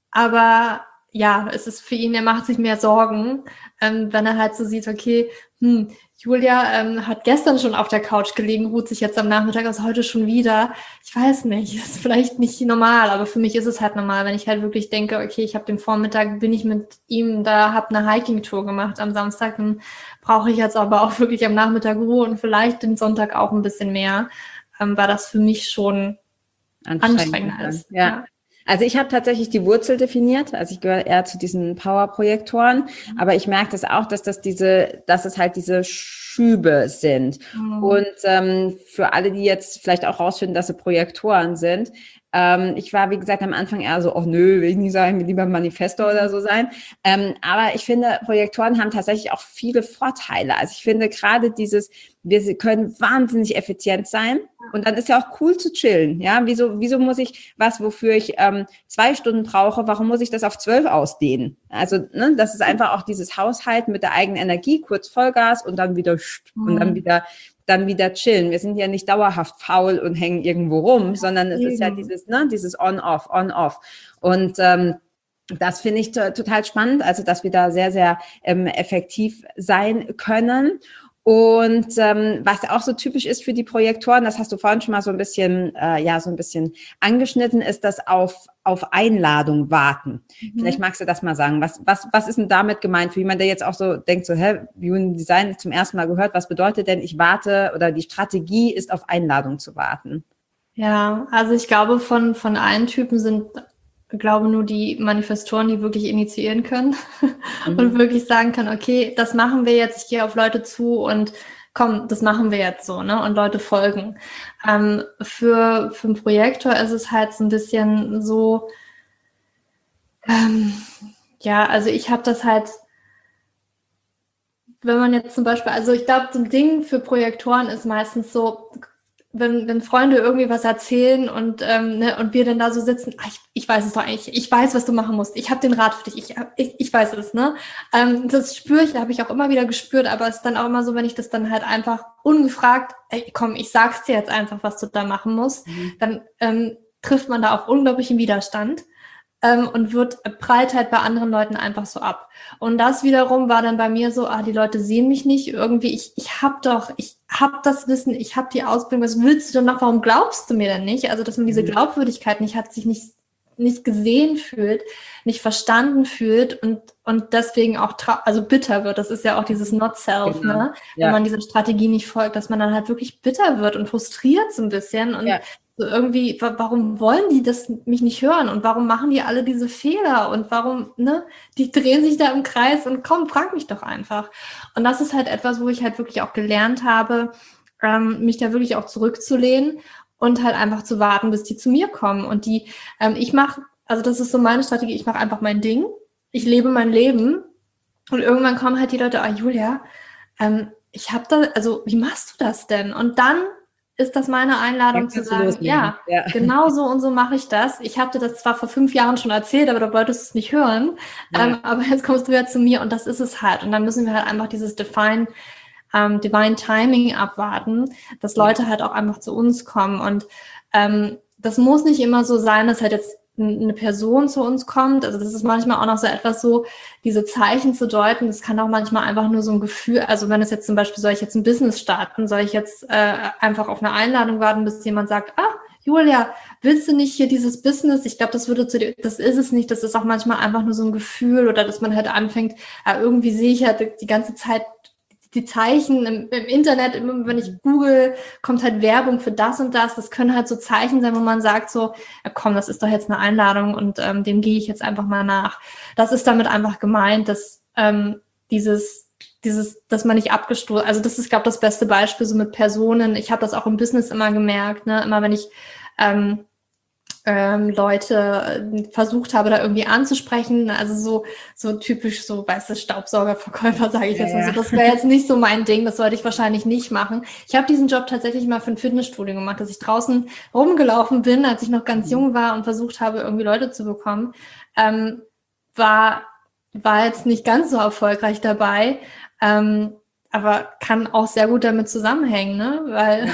aber ja, es ist für ihn, er macht sich mehr Sorgen, ähm, wenn er halt so sieht, okay, hm, Julia ähm, hat gestern schon auf der Couch gelegen, ruht sich jetzt am Nachmittag aus, heute schon wieder. Ich weiß nicht, das ist vielleicht nicht normal, aber für mich ist es halt normal, wenn ich halt wirklich denke, okay, ich habe den Vormittag, bin ich mit ihm da, habe eine Hiking-Tour gemacht am Samstag, dann brauche ich jetzt aber auch wirklich am Nachmittag Ruhe und vielleicht den Sonntag auch ein bisschen mehr, ähm, weil das für mich schon anstrengender ist. Ja. ja. Also ich habe tatsächlich die Wurzel definiert, also ich gehöre eher zu diesen Power-Projektoren, mhm. aber ich merke das auch, dass das diese, dass es halt diese Schübe sind. Mhm. Und ähm, für alle, die jetzt vielleicht auch rausfinden, dass sie Projektoren sind, ähm, ich war, wie gesagt, am Anfang eher so, oh nö, will ich nicht sagen, will lieber Manifestor oder so sein. Ähm, aber ich finde, Projektoren haben tatsächlich auch viele Vorteile. Also ich finde gerade dieses, wir können wahnsinnig effizient sein. Und dann ist ja auch cool zu chillen, ja. Wieso, wieso muss ich was, wofür ich ähm, zwei Stunden brauche, warum muss ich das auf zwölf ausdehnen? Also, ne, das ist einfach auch dieses Haushalten mit der eigenen Energie, kurz Vollgas und dann wieder mhm. und dann wieder, dann wieder chillen. Wir sind ja nicht dauerhaft faul und hängen irgendwo rum, sondern es mhm. ist ja dieses, ne, dieses On-Off, On-Off. Und ähm, das finde ich t- total spannend, also dass wir da sehr, sehr ähm, effektiv sein können. Und ähm, was auch so typisch ist für die Projektoren, das hast du vorhin schon mal so ein bisschen, äh, ja, so ein bisschen angeschnitten, ist das auf auf Einladung warten. Mhm. Vielleicht magst du das mal sagen. Was was was ist denn damit gemeint für jemand, der jetzt auch so denkt, so, hä, Human Design zum ersten Mal gehört, was bedeutet denn, ich warte oder die Strategie ist, auf Einladung zu warten? Ja, also ich glaube, von von allen Typen sind Ich glaube nur die Manifestoren, die wirklich initiieren können mhm. und wirklich sagen können, okay, das machen wir jetzt, ich gehe auf Leute zu und komm, das machen wir jetzt so, ne? Und Leute folgen. Ähm, für, für einen Projektor ist es halt so ein bisschen so, ähm, ja, also ich habe das halt, wenn man jetzt zum Beispiel, also ich glaube, so ein Ding für Projektoren ist meistens so, wenn, wenn Freunde irgendwie was erzählen und ähm, ne, und wir dann da so sitzen, ach, ich, ich weiß es doch eigentlich, ich weiß, was du machen musst, ich habe den Rat für dich, ich, ich, ich weiß es, ne? Ähm, das spüre ich, habe ich auch immer wieder gespürt, aber es ist dann auch immer so, wenn ich das dann halt einfach ungefragt, ey, komm, ich sag's dir jetzt einfach, was du da machen musst, mhm. dann ähm, trifft man da auf unglaublichen Widerstand. Ähm, und wird prallt halt bei anderen Leuten einfach so ab. Und das wiederum war dann bei mir so, ah, die Leute sehen mich nicht, irgendwie, ich, ich hab doch, ich hab das Wissen, ich hab die Ausbildung, was willst du denn noch, warum glaubst du mir denn nicht? Also, dass man diese Glaubwürdigkeit nicht hat, sich nicht, nicht gesehen fühlt, nicht verstanden fühlt und, und deswegen auch, trau- also bitter wird, das ist ja auch dieses Not-Self, genau. ne? Ja. Wenn man dieser Strategie nicht folgt, dass man dann halt wirklich bitter wird und frustriert so ein bisschen und ja. So irgendwie, warum wollen die das mich nicht hören und warum machen die alle diese Fehler und warum, ne, die drehen sich da im Kreis und komm, frag mich doch einfach. Und das ist halt etwas, wo ich halt wirklich auch gelernt habe, ähm, mich da wirklich auch zurückzulehnen und halt einfach zu warten, bis die zu mir kommen. Und die, ähm, ich mache, also das ist so meine Strategie, ich mache einfach mein Ding, ich lebe mein Leben und irgendwann kommen halt die Leute, ah Julia, ähm, ich habe da, also wie machst du das denn? Und dann ist das meine Einladung zu sagen, ja, ja, genau so und so mache ich das. Ich habe dir das zwar vor fünf Jahren schon erzählt, aber du wolltest es nicht hören. Ja. Ähm, aber jetzt kommst du ja zu mir und das ist es halt. Und dann müssen wir halt einfach dieses Define, ähm, Divine Timing abwarten, dass Leute ja. halt auch einfach zu uns kommen. Und ähm, das muss nicht immer so sein, dass halt jetzt eine Person zu uns kommt. Also das ist manchmal auch noch so etwas so, diese Zeichen zu deuten. Das kann auch manchmal einfach nur so ein Gefühl, also wenn es jetzt zum Beispiel, soll ich jetzt ein Business starten, soll ich jetzt äh, einfach auf eine Einladung warten, bis jemand sagt, ah, Julia, willst du nicht hier dieses Business? Ich glaube, das würde zu dir, das ist es nicht. Das ist auch manchmal einfach nur so ein Gefühl oder dass man halt anfängt, äh, irgendwie sehe ich halt die ganze Zeit die Zeichen im, im Internet, immer wenn ich google, kommt halt Werbung für das und das. Das können halt so Zeichen sein, wo man sagt so, ja komm, das ist doch jetzt eine Einladung und ähm, dem gehe ich jetzt einfach mal nach. Das ist damit einfach gemeint, dass ähm, dieses, dieses, dass man nicht abgestoßen, also das ist, glaube ich, das beste Beispiel so mit Personen. Ich habe das auch im Business immer gemerkt, ne, immer wenn ich ähm, Ähm, Leute versucht habe, da irgendwie anzusprechen, also so so typisch so, weißt du, Staubsaugerverkäufer, sage ich ja, jetzt mal so, das wäre jetzt nicht so mein Ding, das sollte ich wahrscheinlich nicht machen. Ich habe diesen Job tatsächlich mal für ein Fitnessstudio gemacht, dass ich draußen rumgelaufen bin, als ich noch ganz mhm. jung war und versucht habe, irgendwie Leute zu bekommen, ähm, war war jetzt nicht ganz so erfolgreich dabei, ähm, aber kann auch sehr gut damit zusammenhängen, ne, weil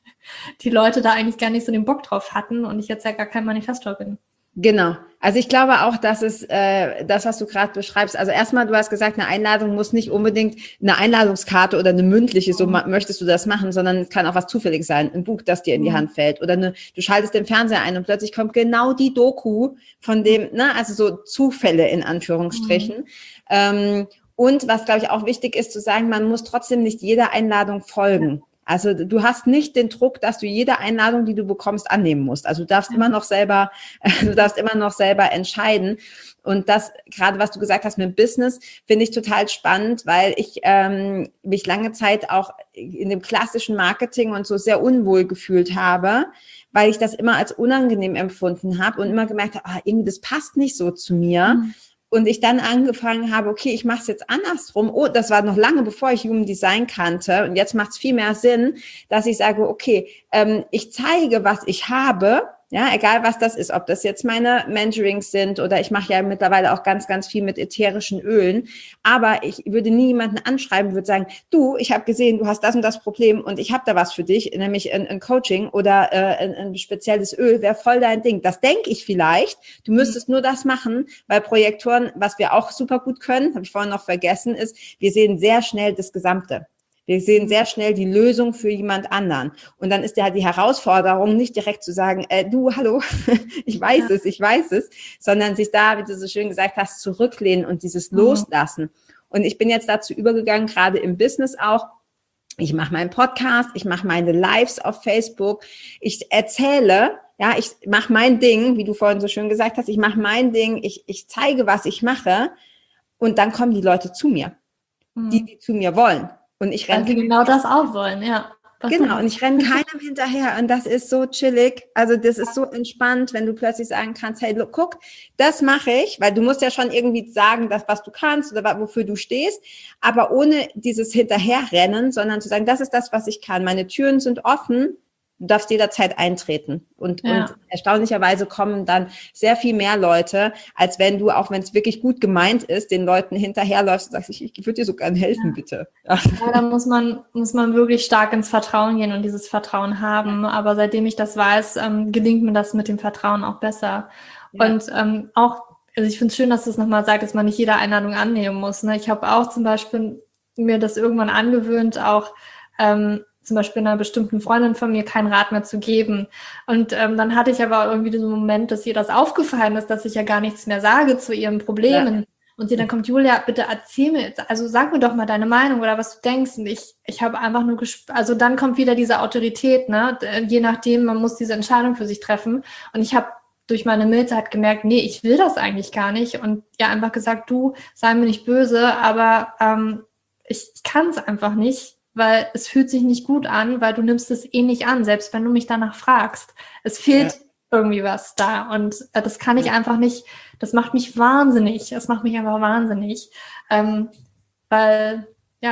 die Leute da eigentlich gar nicht so den Bock drauf hatten und ich jetzt ja gar kein Manifestor bin. Genau. Also ich glaube auch, dass es äh, das, was du gerade beschreibst, also erstmal, du hast gesagt, eine Einladung muss nicht unbedingt eine Einladungskarte oder eine mündliche, so mhm. möchtest du das machen, sondern kann auch was zufällig sein, ein Buch, das dir in die mhm. Hand fällt oder eine, du schaltest den Fernseher ein und plötzlich kommt genau die Doku von dem, mhm. ne, also so Zufälle in Anführungsstrichen. Mhm. Ähm, und was, glaube ich, auch wichtig ist zu sagen, man muss trotzdem nicht jeder Einladung folgen. Also du hast nicht den Druck, dass du jede Einladung, die du bekommst, annehmen musst. Also du darfst immer noch selber, du darfst immer noch selber entscheiden. Und das, gerade was du gesagt hast mit Business, finde ich total spannend, weil ich ähm, mich lange Zeit auch in dem klassischen Marketing und so sehr unwohl gefühlt habe, weil ich das immer als unangenehm empfunden habe und immer gemerkt habe, ah, irgendwie das passt nicht so zu mir. Mhm. Und ich dann angefangen habe, okay, ich mache es jetzt andersrum. Oh, das war noch lange, bevor ich Human Design kannte. Und jetzt macht es viel mehr Sinn, dass ich sage, okay, ähm, ich zeige, was ich habe. Ja, egal was das ist, ob das jetzt meine Mentorings sind oder ich mache ja mittlerweile auch ganz, ganz viel mit ätherischen Ölen. Aber ich würde nie jemanden anschreiben, würde sagen, du, ich habe gesehen, du hast das und das Problem und ich habe da was für dich, nämlich ein, ein Coaching oder äh, ein, ein spezielles Öl, wäre voll dein Ding. Das denke ich vielleicht. Du müsstest nur das machen, weil Projektoren, was wir auch super gut können, habe ich vorhin noch vergessen, ist, wir sehen sehr schnell das Gesamte. Wir sehen sehr schnell die Lösung für jemand anderen. Und dann ist ja die Herausforderung, nicht direkt zu sagen, äh, du, hallo, ich weiß ja. es, ich weiß es, sondern sich da, wie du so schön gesagt hast, zurücklehnen und dieses mhm. Loslassen. Und ich bin jetzt dazu übergegangen, gerade im Business auch, ich mache meinen Podcast, ich mache meine Lives auf Facebook, ich erzähle, ja, ich mache mein Ding, wie du vorhin so schön gesagt hast, ich mache mein Ding, ich, ich zeige, was ich mache und dann kommen die Leute zu mir, mhm. die, die zu mir wollen. Und ich renne. Weil sie genau das auch wollen, ja. Das genau, und ich renne keinem hinterher und das ist so chillig, also das ist so entspannt, wenn du plötzlich sagen kannst, hey, look, guck, das mache ich, weil du musst ja schon irgendwie sagen, das, was du kannst oder wofür du stehst, aber ohne dieses Hinterherrennen, sondern zu sagen, das ist das, was ich kann, meine Türen sind offen, du darfst jederzeit eintreten und, ja. und erstaunlicherweise kommen dann sehr viel mehr Leute, als wenn du, auch wenn es wirklich gut gemeint ist, den Leuten hinterherläufst und sagst, ich, ich würde dir so gerne helfen, ja. bitte. Ja, da muss man, muss man wirklich stark ins Vertrauen gehen und dieses Vertrauen haben, aber seitdem ich das weiß, ähm, gelingt mir das mit dem Vertrauen auch besser. Ja. Und ähm, auch, also ich finde es schön, dass du es nochmal sagst, dass man nicht jede Einladung annehmen muss. Ne? Ich habe auch zum Beispiel mir das irgendwann angewöhnt, auch ähm, zum Beispiel einer bestimmten Freundin von mir keinen Rat mehr zu geben. Und ähm, dann hatte ich aber irgendwie diesen Moment, dass ihr das aufgefallen ist, dass ich ja gar nichts mehr sage zu ihren Problemen. Ja. Und sie dann kommt, Julia, bitte erzähl mir, also sag mir doch mal deine Meinung oder was du denkst. Und ich, ich habe einfach nur gesp- also dann kommt wieder diese Autorität, ne? Je nachdem, man muss diese Entscheidung für sich treffen. Und ich habe durch meine Mildheit gemerkt, nee, ich will das eigentlich gar nicht. Und ja, einfach gesagt, du, sei mir nicht böse, aber ähm, ich, ich kann es einfach nicht. Weil es fühlt sich nicht gut an, weil du nimmst es eh nicht an, selbst wenn du mich danach fragst. Es fehlt ja. irgendwie was da und äh, das kann ich ja. einfach nicht, das macht mich wahnsinnig, das macht mich einfach wahnsinnig, ähm, weil, ja,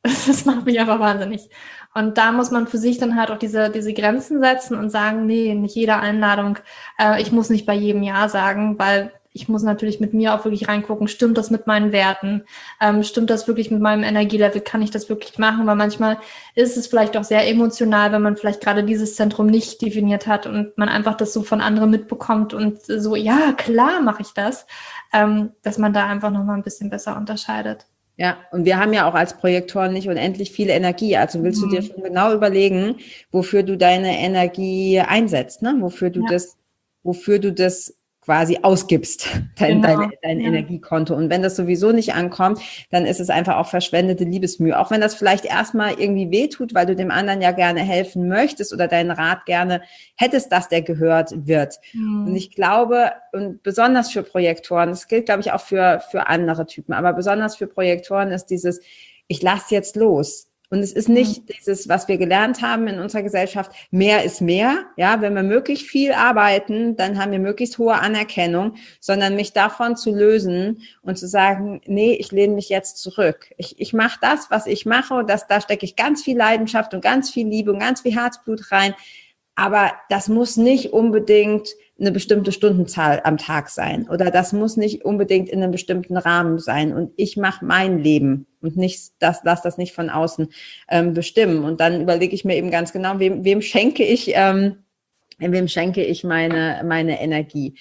Das macht mich einfach wahnsinnig. Und da muss man für sich dann halt auch diese, diese Grenzen setzen und sagen, nee, nicht jede Einladung, äh, ich muss nicht bei jedem Ja sagen, weil ich muss natürlich mit mir auch wirklich reingucken, stimmt das mit meinen Werten, ähm, stimmt das wirklich mit meinem Energielevel, kann ich das wirklich machen, weil manchmal ist es vielleicht auch sehr emotional, wenn man vielleicht gerade dieses Zentrum nicht definiert hat und man einfach das so von anderen mitbekommt und so, ja, klar mache ich das, ähm, dass man da einfach nochmal ein bisschen besser unterscheidet. Ja, und wir haben ja auch als Projektoren nicht unendlich viel Energie. Also willst du dir schon genau überlegen, wofür du deine Energie einsetzt, ne? Wofür du Ja. das, wofür du das quasi ausgibst, dein, Genau. dein, dein Ja. Energiekonto. Und wenn das sowieso nicht ankommt, dann ist es einfach auch verschwendete Liebesmühe. Auch wenn das vielleicht erstmal irgendwie wehtut, weil du dem anderen ja gerne helfen möchtest oder deinen Rat gerne hättest, dass der gehört wird. Mhm. Und ich glaube, und besonders für Projektoren, das gilt, glaube ich, auch für, für andere Typen, aber besonders für Projektoren ist dieses, ich lasse jetzt los. Und es ist nicht dieses, was wir gelernt haben in unserer Gesellschaft, mehr ist mehr. Ja, wenn wir möglichst viel arbeiten, dann haben wir möglichst hohe Anerkennung, sondern mich davon zu lösen und zu sagen, nee, ich lehne mich jetzt zurück. Ich, ich mache das, was ich mache, das, da stecke ich ganz viel Leidenschaft und ganz viel Liebe und ganz viel Herzblut rein. Aber das muss nicht unbedingt eine bestimmte Stundenzahl am Tag sein oder das muss nicht unbedingt in einem bestimmten Rahmen sein und ich mache mein Leben und nicht das, lass das nicht von außen ähm, bestimmen. Und dann überlege ich mir eben ganz genau, wem, wem schenke ich, ähm, wem schenke ich meine meine Energie.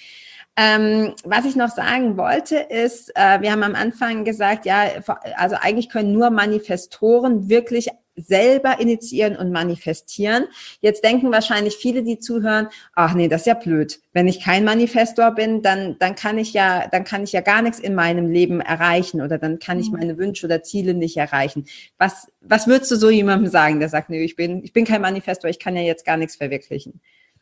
Ähm, was ich noch sagen wollte ist, äh, wir haben am Anfang gesagt, ja, also eigentlich können nur Manifestoren wirklich selber initiieren und manifestieren. Jetzt denken wahrscheinlich viele, die zuhören, ach nee, das ist ja blöd. Wenn ich kein Manifestor bin, dann, dann kann ich ja, dann kann ich ja gar nichts in meinem Leben erreichen oder dann kann ich meine Wünsche oder Ziele nicht erreichen. Was, was würdest du so jemandem sagen, der sagt, nee, ich bin, ich bin kein Manifestor, ich kann ja jetzt gar nichts verwirklichen?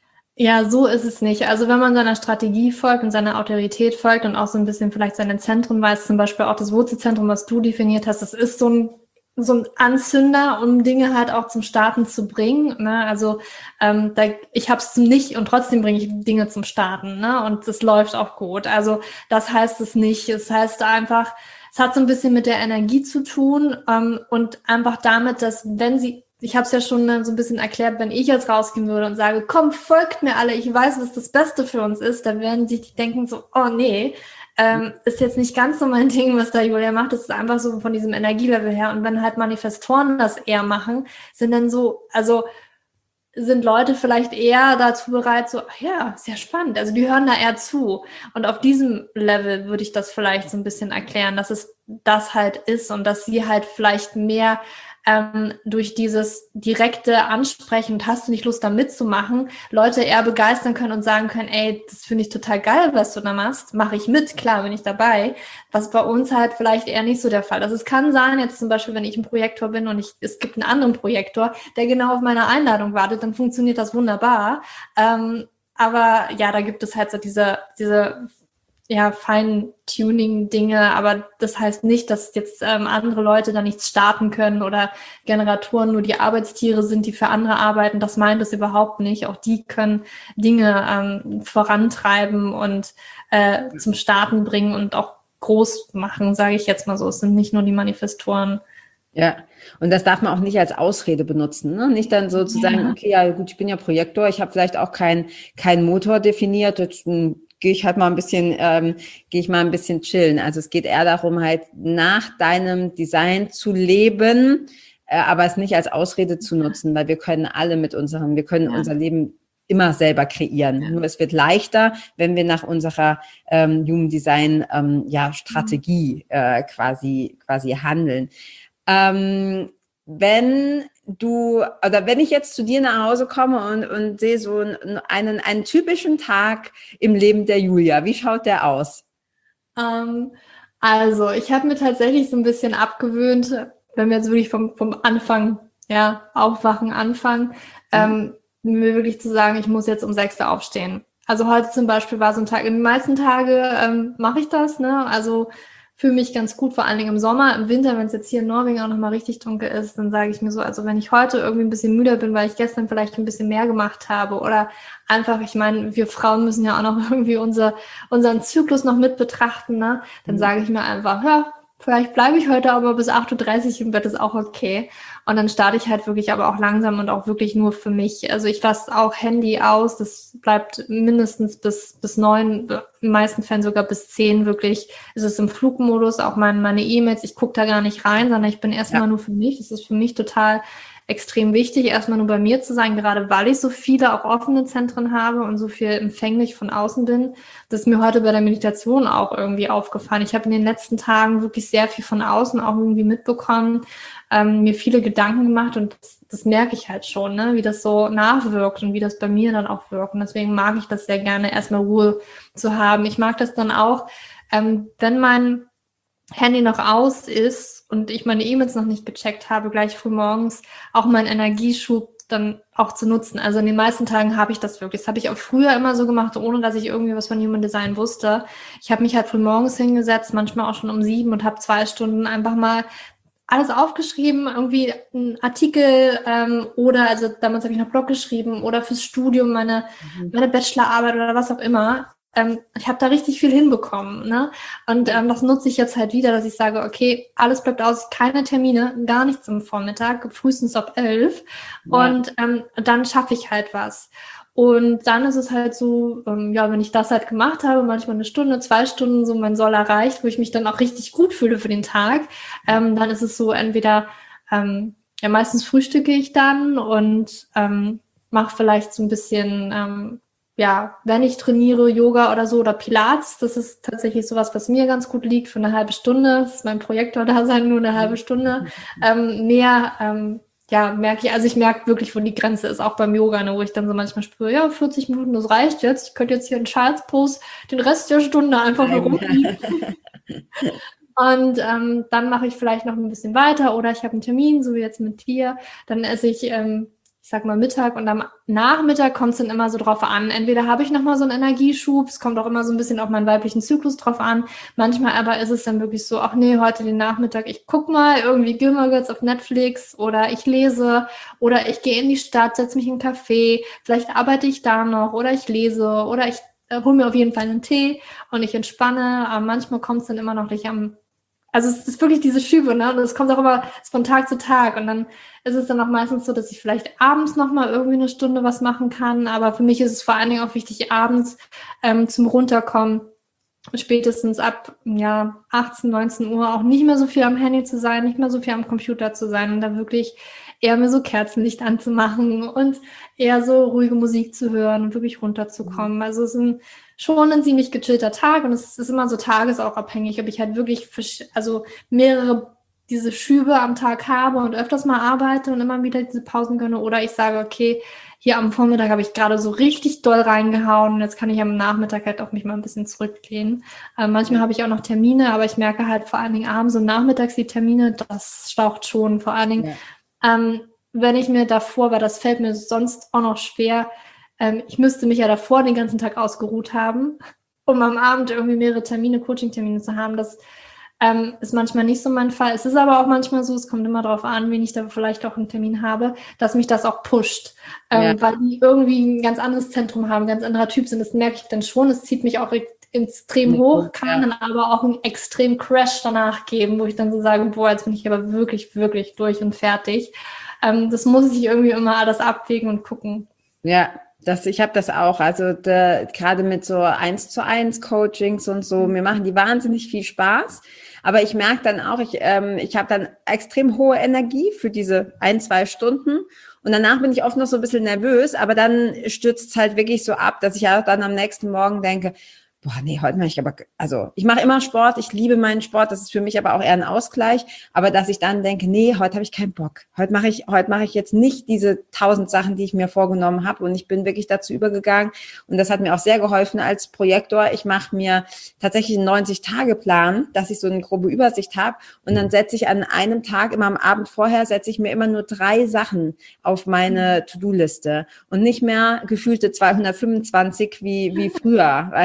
Ja, so ist es nicht. Also wenn man seiner Strategie folgt und seiner Autorität folgt und auch so ein bisschen vielleicht seine Zentren weiß, zum Beispiel auch das Wurzelzentrum, was du definiert hast, das ist so ein so ein Anzünder, um Dinge halt auch zum Starten zu bringen. Ne? Also ähm, da, ich habe es nicht und trotzdem bringe ich Dinge zum Starten. Ne? Und das läuft auch gut. Also das heißt es nicht. Es heißt einfach, es hat so ein bisschen mit der Energie zu tun ähm, und einfach damit, dass wenn sie, ich habe es ja schon so ein bisschen erklärt, wenn ich jetzt rausgehen würde und sage, komm, folgt mir alle, ich weiß, was das Beste für uns ist, dann werden sich die denken so, oh nee, Ähm, ist jetzt nicht ganz so mein Ding, was da Julia macht. Das ist einfach so von diesem Energielevel her. Und wenn halt Manifestoren das eher machen, sind dann so, also sind Leute vielleicht eher dazu bereit, so, ach ja, sehr spannend. Also die hören da eher zu. Und auf diesem Level würde ich das vielleicht so ein bisschen erklären, dass es das halt ist und dass sie halt vielleicht mehr ähm, durch dieses direkte Ansprechen und hast du nicht Lust, da mitzumachen, Leute eher begeistern können und sagen können, ey, das finde ich total geil, was du da machst, mache ich mit, klar, bin ich dabei, was bei uns halt vielleicht eher nicht so der Fall ist. Es kann sein, jetzt zum Beispiel, wenn ich ein Projektor bin und ich, es gibt einen anderen Projektor, der genau auf meine Einladung wartet, dann funktioniert das wunderbar, ähm, aber ja, da gibt es halt so diese, diese ja, Feintuning-Dinge, aber das heißt nicht, dass jetzt ähm, andere Leute da nichts starten können oder Generatoren nur die Arbeitstiere sind, die für andere arbeiten. Das meint es überhaupt nicht. Auch die können Dinge ähm, vorantreiben und äh, zum Starten bringen und auch groß machen, sage ich jetzt mal so. Es sind nicht nur die Manifestoren. Ja, und das darf man auch nicht als Ausrede benutzen, ne? Nicht dann so zu sagen, okay, ja gut, ich bin ja Projektor, ich habe vielleicht auch keinen keinen Motor definiert, jetzt hm, gehe ich halt mal ein bisschen, ähm, gehe ich mal ein bisschen chillen. Also es geht eher darum, halt nach deinem Design zu leben, äh, aber es nicht als Ausrede zu nutzen, weil wir können alle mit unserem, wir können ja. unser Leben immer selber kreieren. Ja. Nur es wird leichter, wenn wir nach unserer ähm, Human Design ähm, ja, Strategie äh, quasi quasi handeln. Ähm, wenn du, oder wenn ich jetzt zu dir nach Hause komme und, und sehe so einen, einen typischen Tag im Leben der Julia, wie schaut der aus? Ähm, also, ich habe mir tatsächlich so ein bisschen abgewöhnt, wenn wir jetzt wirklich vom, vom Anfang, ja, Aufwachen anfangen, mhm. ähm, mir wirklich zu sagen, ich muss jetzt um sechs Uhr aufstehen. Also heute zum Beispiel war so ein Tag, in den meisten Tagen ähm, mache ich das, ne, also fühle mich ganz gut, vor allen Dingen im Sommer. Im Winter, wenn es jetzt hier in Norwegen auch nochmal richtig dunkel ist, dann sage ich mir so, also wenn ich heute irgendwie ein bisschen müder bin, weil ich gestern vielleicht ein bisschen mehr gemacht habe oder einfach, ich meine, wir Frauen müssen ja auch noch irgendwie unser, unseren Zyklus noch mit betrachten, ne? Dann mhm. sage ich mir einfach, ja, Vielleicht bleibe ich heute aber bis acht Uhr dreißig im Bett, ist auch okay. Und dann starte ich halt wirklich aber auch langsam und auch wirklich nur für mich. Also ich lasse auch Handy aus, das bleibt mindestens bis bis neun, in den meisten Fällen sogar bis zehn wirklich. Ist es im Flugmodus, auch mein, meine E-Mails, ich gucke da gar nicht rein, sondern ich bin erstmal Ja. nur für mich. Das ist für mich total extrem wichtig, erstmal nur bei mir zu sein, gerade weil ich so viele auch offene Zentren habe und so viel empfänglich von außen bin. Das ist mir heute bei der Meditation auch irgendwie aufgefallen. Ich habe in den letzten Tagen wirklich sehr viel von außen auch irgendwie mitbekommen, ähm, mir viele Gedanken gemacht und das, das merke ich halt schon, ne, wie das so nachwirkt und wie das bei mir dann auch wirkt. Und deswegen mag ich das sehr gerne, erstmal Ruhe zu haben. Ich mag das dann auch, ähm, wenn mein Handy noch aus ist und ich meine E-Mails noch nicht gecheckt habe, gleich früh morgens auch meinen Energieschub dann auch zu nutzen. Also in den meisten Tagen habe ich das wirklich. Das habe ich auch früher immer so gemacht, ohne dass ich irgendwie was von Human Design wusste. Ich habe mich halt früh morgens hingesetzt, manchmal auch schon um sieben und habe zwei Stunden einfach mal alles aufgeschrieben, irgendwie ein Artikel ähm, oder, also damals habe ich noch Blog geschrieben oder fürs Studium meine, mhm. meine Bachelorarbeit oder was auch immer. Ähm, ich habe da richtig viel hinbekommen, ne? Und ähm, das nutze ich jetzt halt wieder, dass ich sage, okay, alles bleibt aus, keine Termine, gar nichts am Vormittag, frühestens ab elf. Ja. Und ähm, dann schaffe ich halt was. Und dann ist es halt so, ähm, ja, wenn ich das halt gemacht habe, manchmal eine Stunde, zwei Stunden, so mein Soll erreicht, wo ich mich dann auch richtig gut fühle für den Tag, ähm, dann ist es so, entweder, ähm, ja, meistens frühstücke ich dann und ähm, mache vielleicht so ein bisschen, ähm, ja, wenn ich trainiere, Yoga oder so oder Pilates, das ist tatsächlich sowas, was mir ganz gut liegt, für eine halbe Stunde, das ist mein Projektor da sein, nur eine halbe Stunde, ähm, mehr, ähm, ja, merke ich, also ich merke wirklich, wo die Grenze ist, auch beim Yoga, ne, wo ich dann so manchmal spüre, ja, vierzig Minuten, das reicht jetzt, ich könnte jetzt hier in Charles Pose den Rest der Stunde einfach nur rumliegen. Und ähm, dann mache ich vielleicht noch ein bisschen weiter oder ich habe einen Termin, so wie jetzt mit dir, dann esse ich, ähm, ich sag mal Mittag und am Nachmittag kommt es dann immer so drauf an. Entweder habe ich nochmal so einen Energieschub, es kommt auch immer so ein bisschen auf meinen weiblichen Zyklus drauf an. Manchmal aber ist es dann wirklich so, ach nee, heute den Nachmittag, ich guck mal irgendwie Gilmore Girls auf Netflix oder ich lese oder ich gehe in die Stadt, setze mich in einen Café, vielleicht arbeite ich da noch oder ich lese oder ich äh, hole mir auf jeden Fall einen Tee und ich entspanne. Aber manchmal kommt es dann immer noch nicht am Also es ist wirklich diese Schübe, ne? Und es kommt auch immer von Tag zu Tag. Und dann ist es dann auch meistens so, dass ich vielleicht abends nochmal irgendwie eine Stunde was machen kann. Aber für mich ist es vor allen Dingen auch wichtig, abends ähm, zum Runterkommen, spätestens ab ja achtzehn, neunzehn Uhr auch nicht mehr so viel am Handy zu sein, nicht mehr so viel am Computer zu sein und da wirklich eher mir so Kerzenlicht anzumachen und eher so ruhige Musik zu hören und wirklich runterzukommen. Also es ist ein, schon ein ziemlich gechillter Tag und es ist immer so tagesabhängig, ob ich halt wirklich also mehrere diese Schübe am Tag habe und öfters mal arbeite und immer wieder diese Pausen gönne oder ich sage, okay, hier am Vormittag habe ich gerade so richtig doll reingehauen und jetzt kann ich am Nachmittag halt auch mich mal ein bisschen zurücklehnen. Ähm, manchmal habe ich auch noch Termine, aber ich merke halt vor allen Dingen abends und nachmittags die Termine, das staucht schon. Vor allen Dingen, ja. ähm, wenn ich mir davor, weil das fällt mir sonst auch noch schwer, ähm, ich müsste mich ja davor den ganzen Tag ausgeruht haben, um am Abend irgendwie mehrere Termine, Coaching-Termine zu haben. Das Ähm, ist manchmal nicht so mein Fall. Es ist aber auch manchmal so, es kommt immer darauf an, wen ich da vielleicht auch einen Termin habe, dass mich das auch pusht, ähm, ja. weil die irgendwie ein ganz anderes Zentrum haben, ein ganz anderer Typ sind. Das merke ich dann schon. Es zieht mich auch extrem hoch, kann ja. dann aber auch einen extremen Crash danach geben, wo ich dann so sage, boah, jetzt bin ich aber wirklich, wirklich durch und fertig. Ähm, das muss ich irgendwie immer alles abwägen und gucken. Ja. Das, ich habe das auch, also da, gerade mit so eins zu eins Coachings und so, mir machen die wahnsinnig viel Spaß, aber ich merke dann auch, ich, ähm, ich habe dann extrem hohe Energie für diese ein, zwei Stunden und danach bin ich oft noch so ein bisschen nervös, aber dann stürzt es halt wirklich so ab, dass ich auch dann am nächsten Morgen denke, boah, nee, heute mache ich aber, also ich mache immer Sport, ich liebe meinen Sport, das ist für mich aber auch eher ein Ausgleich, aber dass ich dann denke, nee, heute habe ich keinen Bock, heute mache ich, heute mache ich jetzt nicht diese tausend Sachen, die ich mir vorgenommen habe und ich bin wirklich dazu übergegangen und das hat mir auch sehr geholfen als Projektor. Ich mache mir tatsächlich einen neunzig-Tage-Plan, dass ich so eine grobe Übersicht habe und dann setze ich an einem Tag, immer am Abend vorher, setze ich mir immer nur drei Sachen auf meine To-Do-Liste und nicht mehr gefühlte zweihundertfünfundzwanzig wie, wie früher, weißt du, weil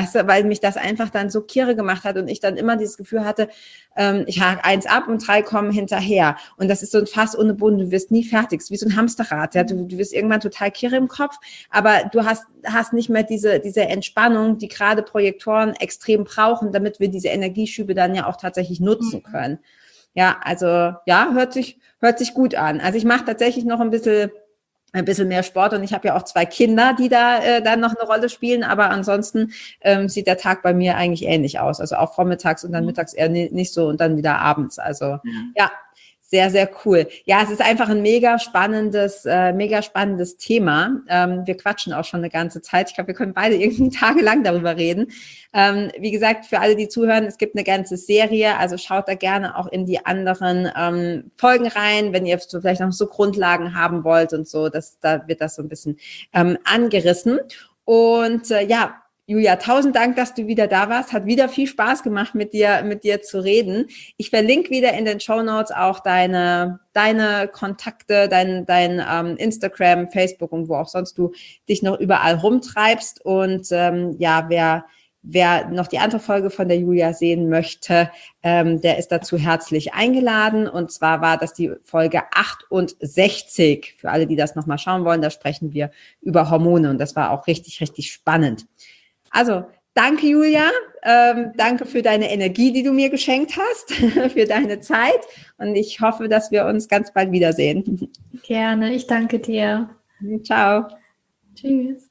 weil mich das einfach dann so kirre gemacht hat und ich dann immer dieses Gefühl hatte, ähm, ich hake eins ab und drei kommen hinterher. Und das ist so ein Fass ohne Boden, du wirst nie fertig, wie so ein Hamsterrad. Ja? Du, du wirst irgendwann total kirre im Kopf, aber du hast, hast nicht mehr diese, diese Entspannung, die gerade Projektoren extrem brauchen, damit wir diese Energieschübe dann ja auch tatsächlich nutzen können. Ja, also ja, hört sich, hört sich gut an. Also ich mache tatsächlich noch ein bisschen ein bisschen mehr Sport und ich habe ja auch zwei Kinder, die da äh, dann noch eine Rolle spielen, aber ansonsten ähm, sieht der Tag bei mir eigentlich ähnlich aus, also auch vormittags und dann mittags eher nicht so und dann wieder abends, also ja, ja sehr, sehr cool. Ja, es ist einfach ein mega spannendes, äh, mega spannendes Thema. Ähm, wir quatschen auch schon eine ganze Zeit. Ich glaube, wir können beide irgendwie tagelang darüber reden. Ähm, wie gesagt, für alle, die zuhören, es gibt eine ganze Serie, also schaut da gerne auch in die anderen ähm, Folgen rein, wenn ihr so vielleicht noch so Grundlagen haben wollt und so, das, da wird das so ein bisschen ähm, angerissen. Und äh, ja, Julia, tausend Dank, dass du wieder da warst. Hat wieder viel Spaß gemacht, mit dir, mit dir zu reden. Ich verlinke wieder in den Shownotes auch deine, deine Kontakte, dein, dein ähm, Instagram, Facebook und wo auch sonst du dich noch überall rumtreibst. Und ähm, ja, wer, wer noch die andere Folge von der Julia sehen möchte, ähm, der ist dazu herzlich eingeladen. Und zwar war das die Folge achtundsechzig. Für alle, die das nochmal schauen wollen, da sprechen wir über Hormone. Und das war auch richtig, richtig spannend. Also, danke, Julia. Ähm, danke für deine Energie, die du mir geschenkt hast, für deine Zeit. Und ich hoffe, dass wir uns ganz bald wiedersehen. Gerne. Ich danke dir. Ciao. Tschüss.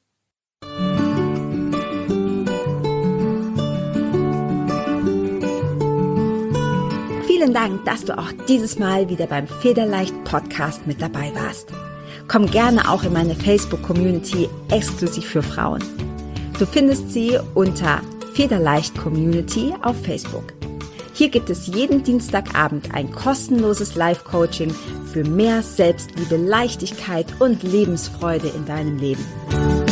Vielen Dank, dass du auch dieses Mal wieder beim Federleicht Podcast mit dabei warst. Komm gerne auch in meine Facebook-Community exklusiv für Frauen. Du findest sie unter Federleicht Community auf Facebook. Hier gibt es jeden Dienstagabend ein kostenloses Live-Coaching für mehr Selbstliebe, Leichtigkeit und Lebensfreude in deinem Leben.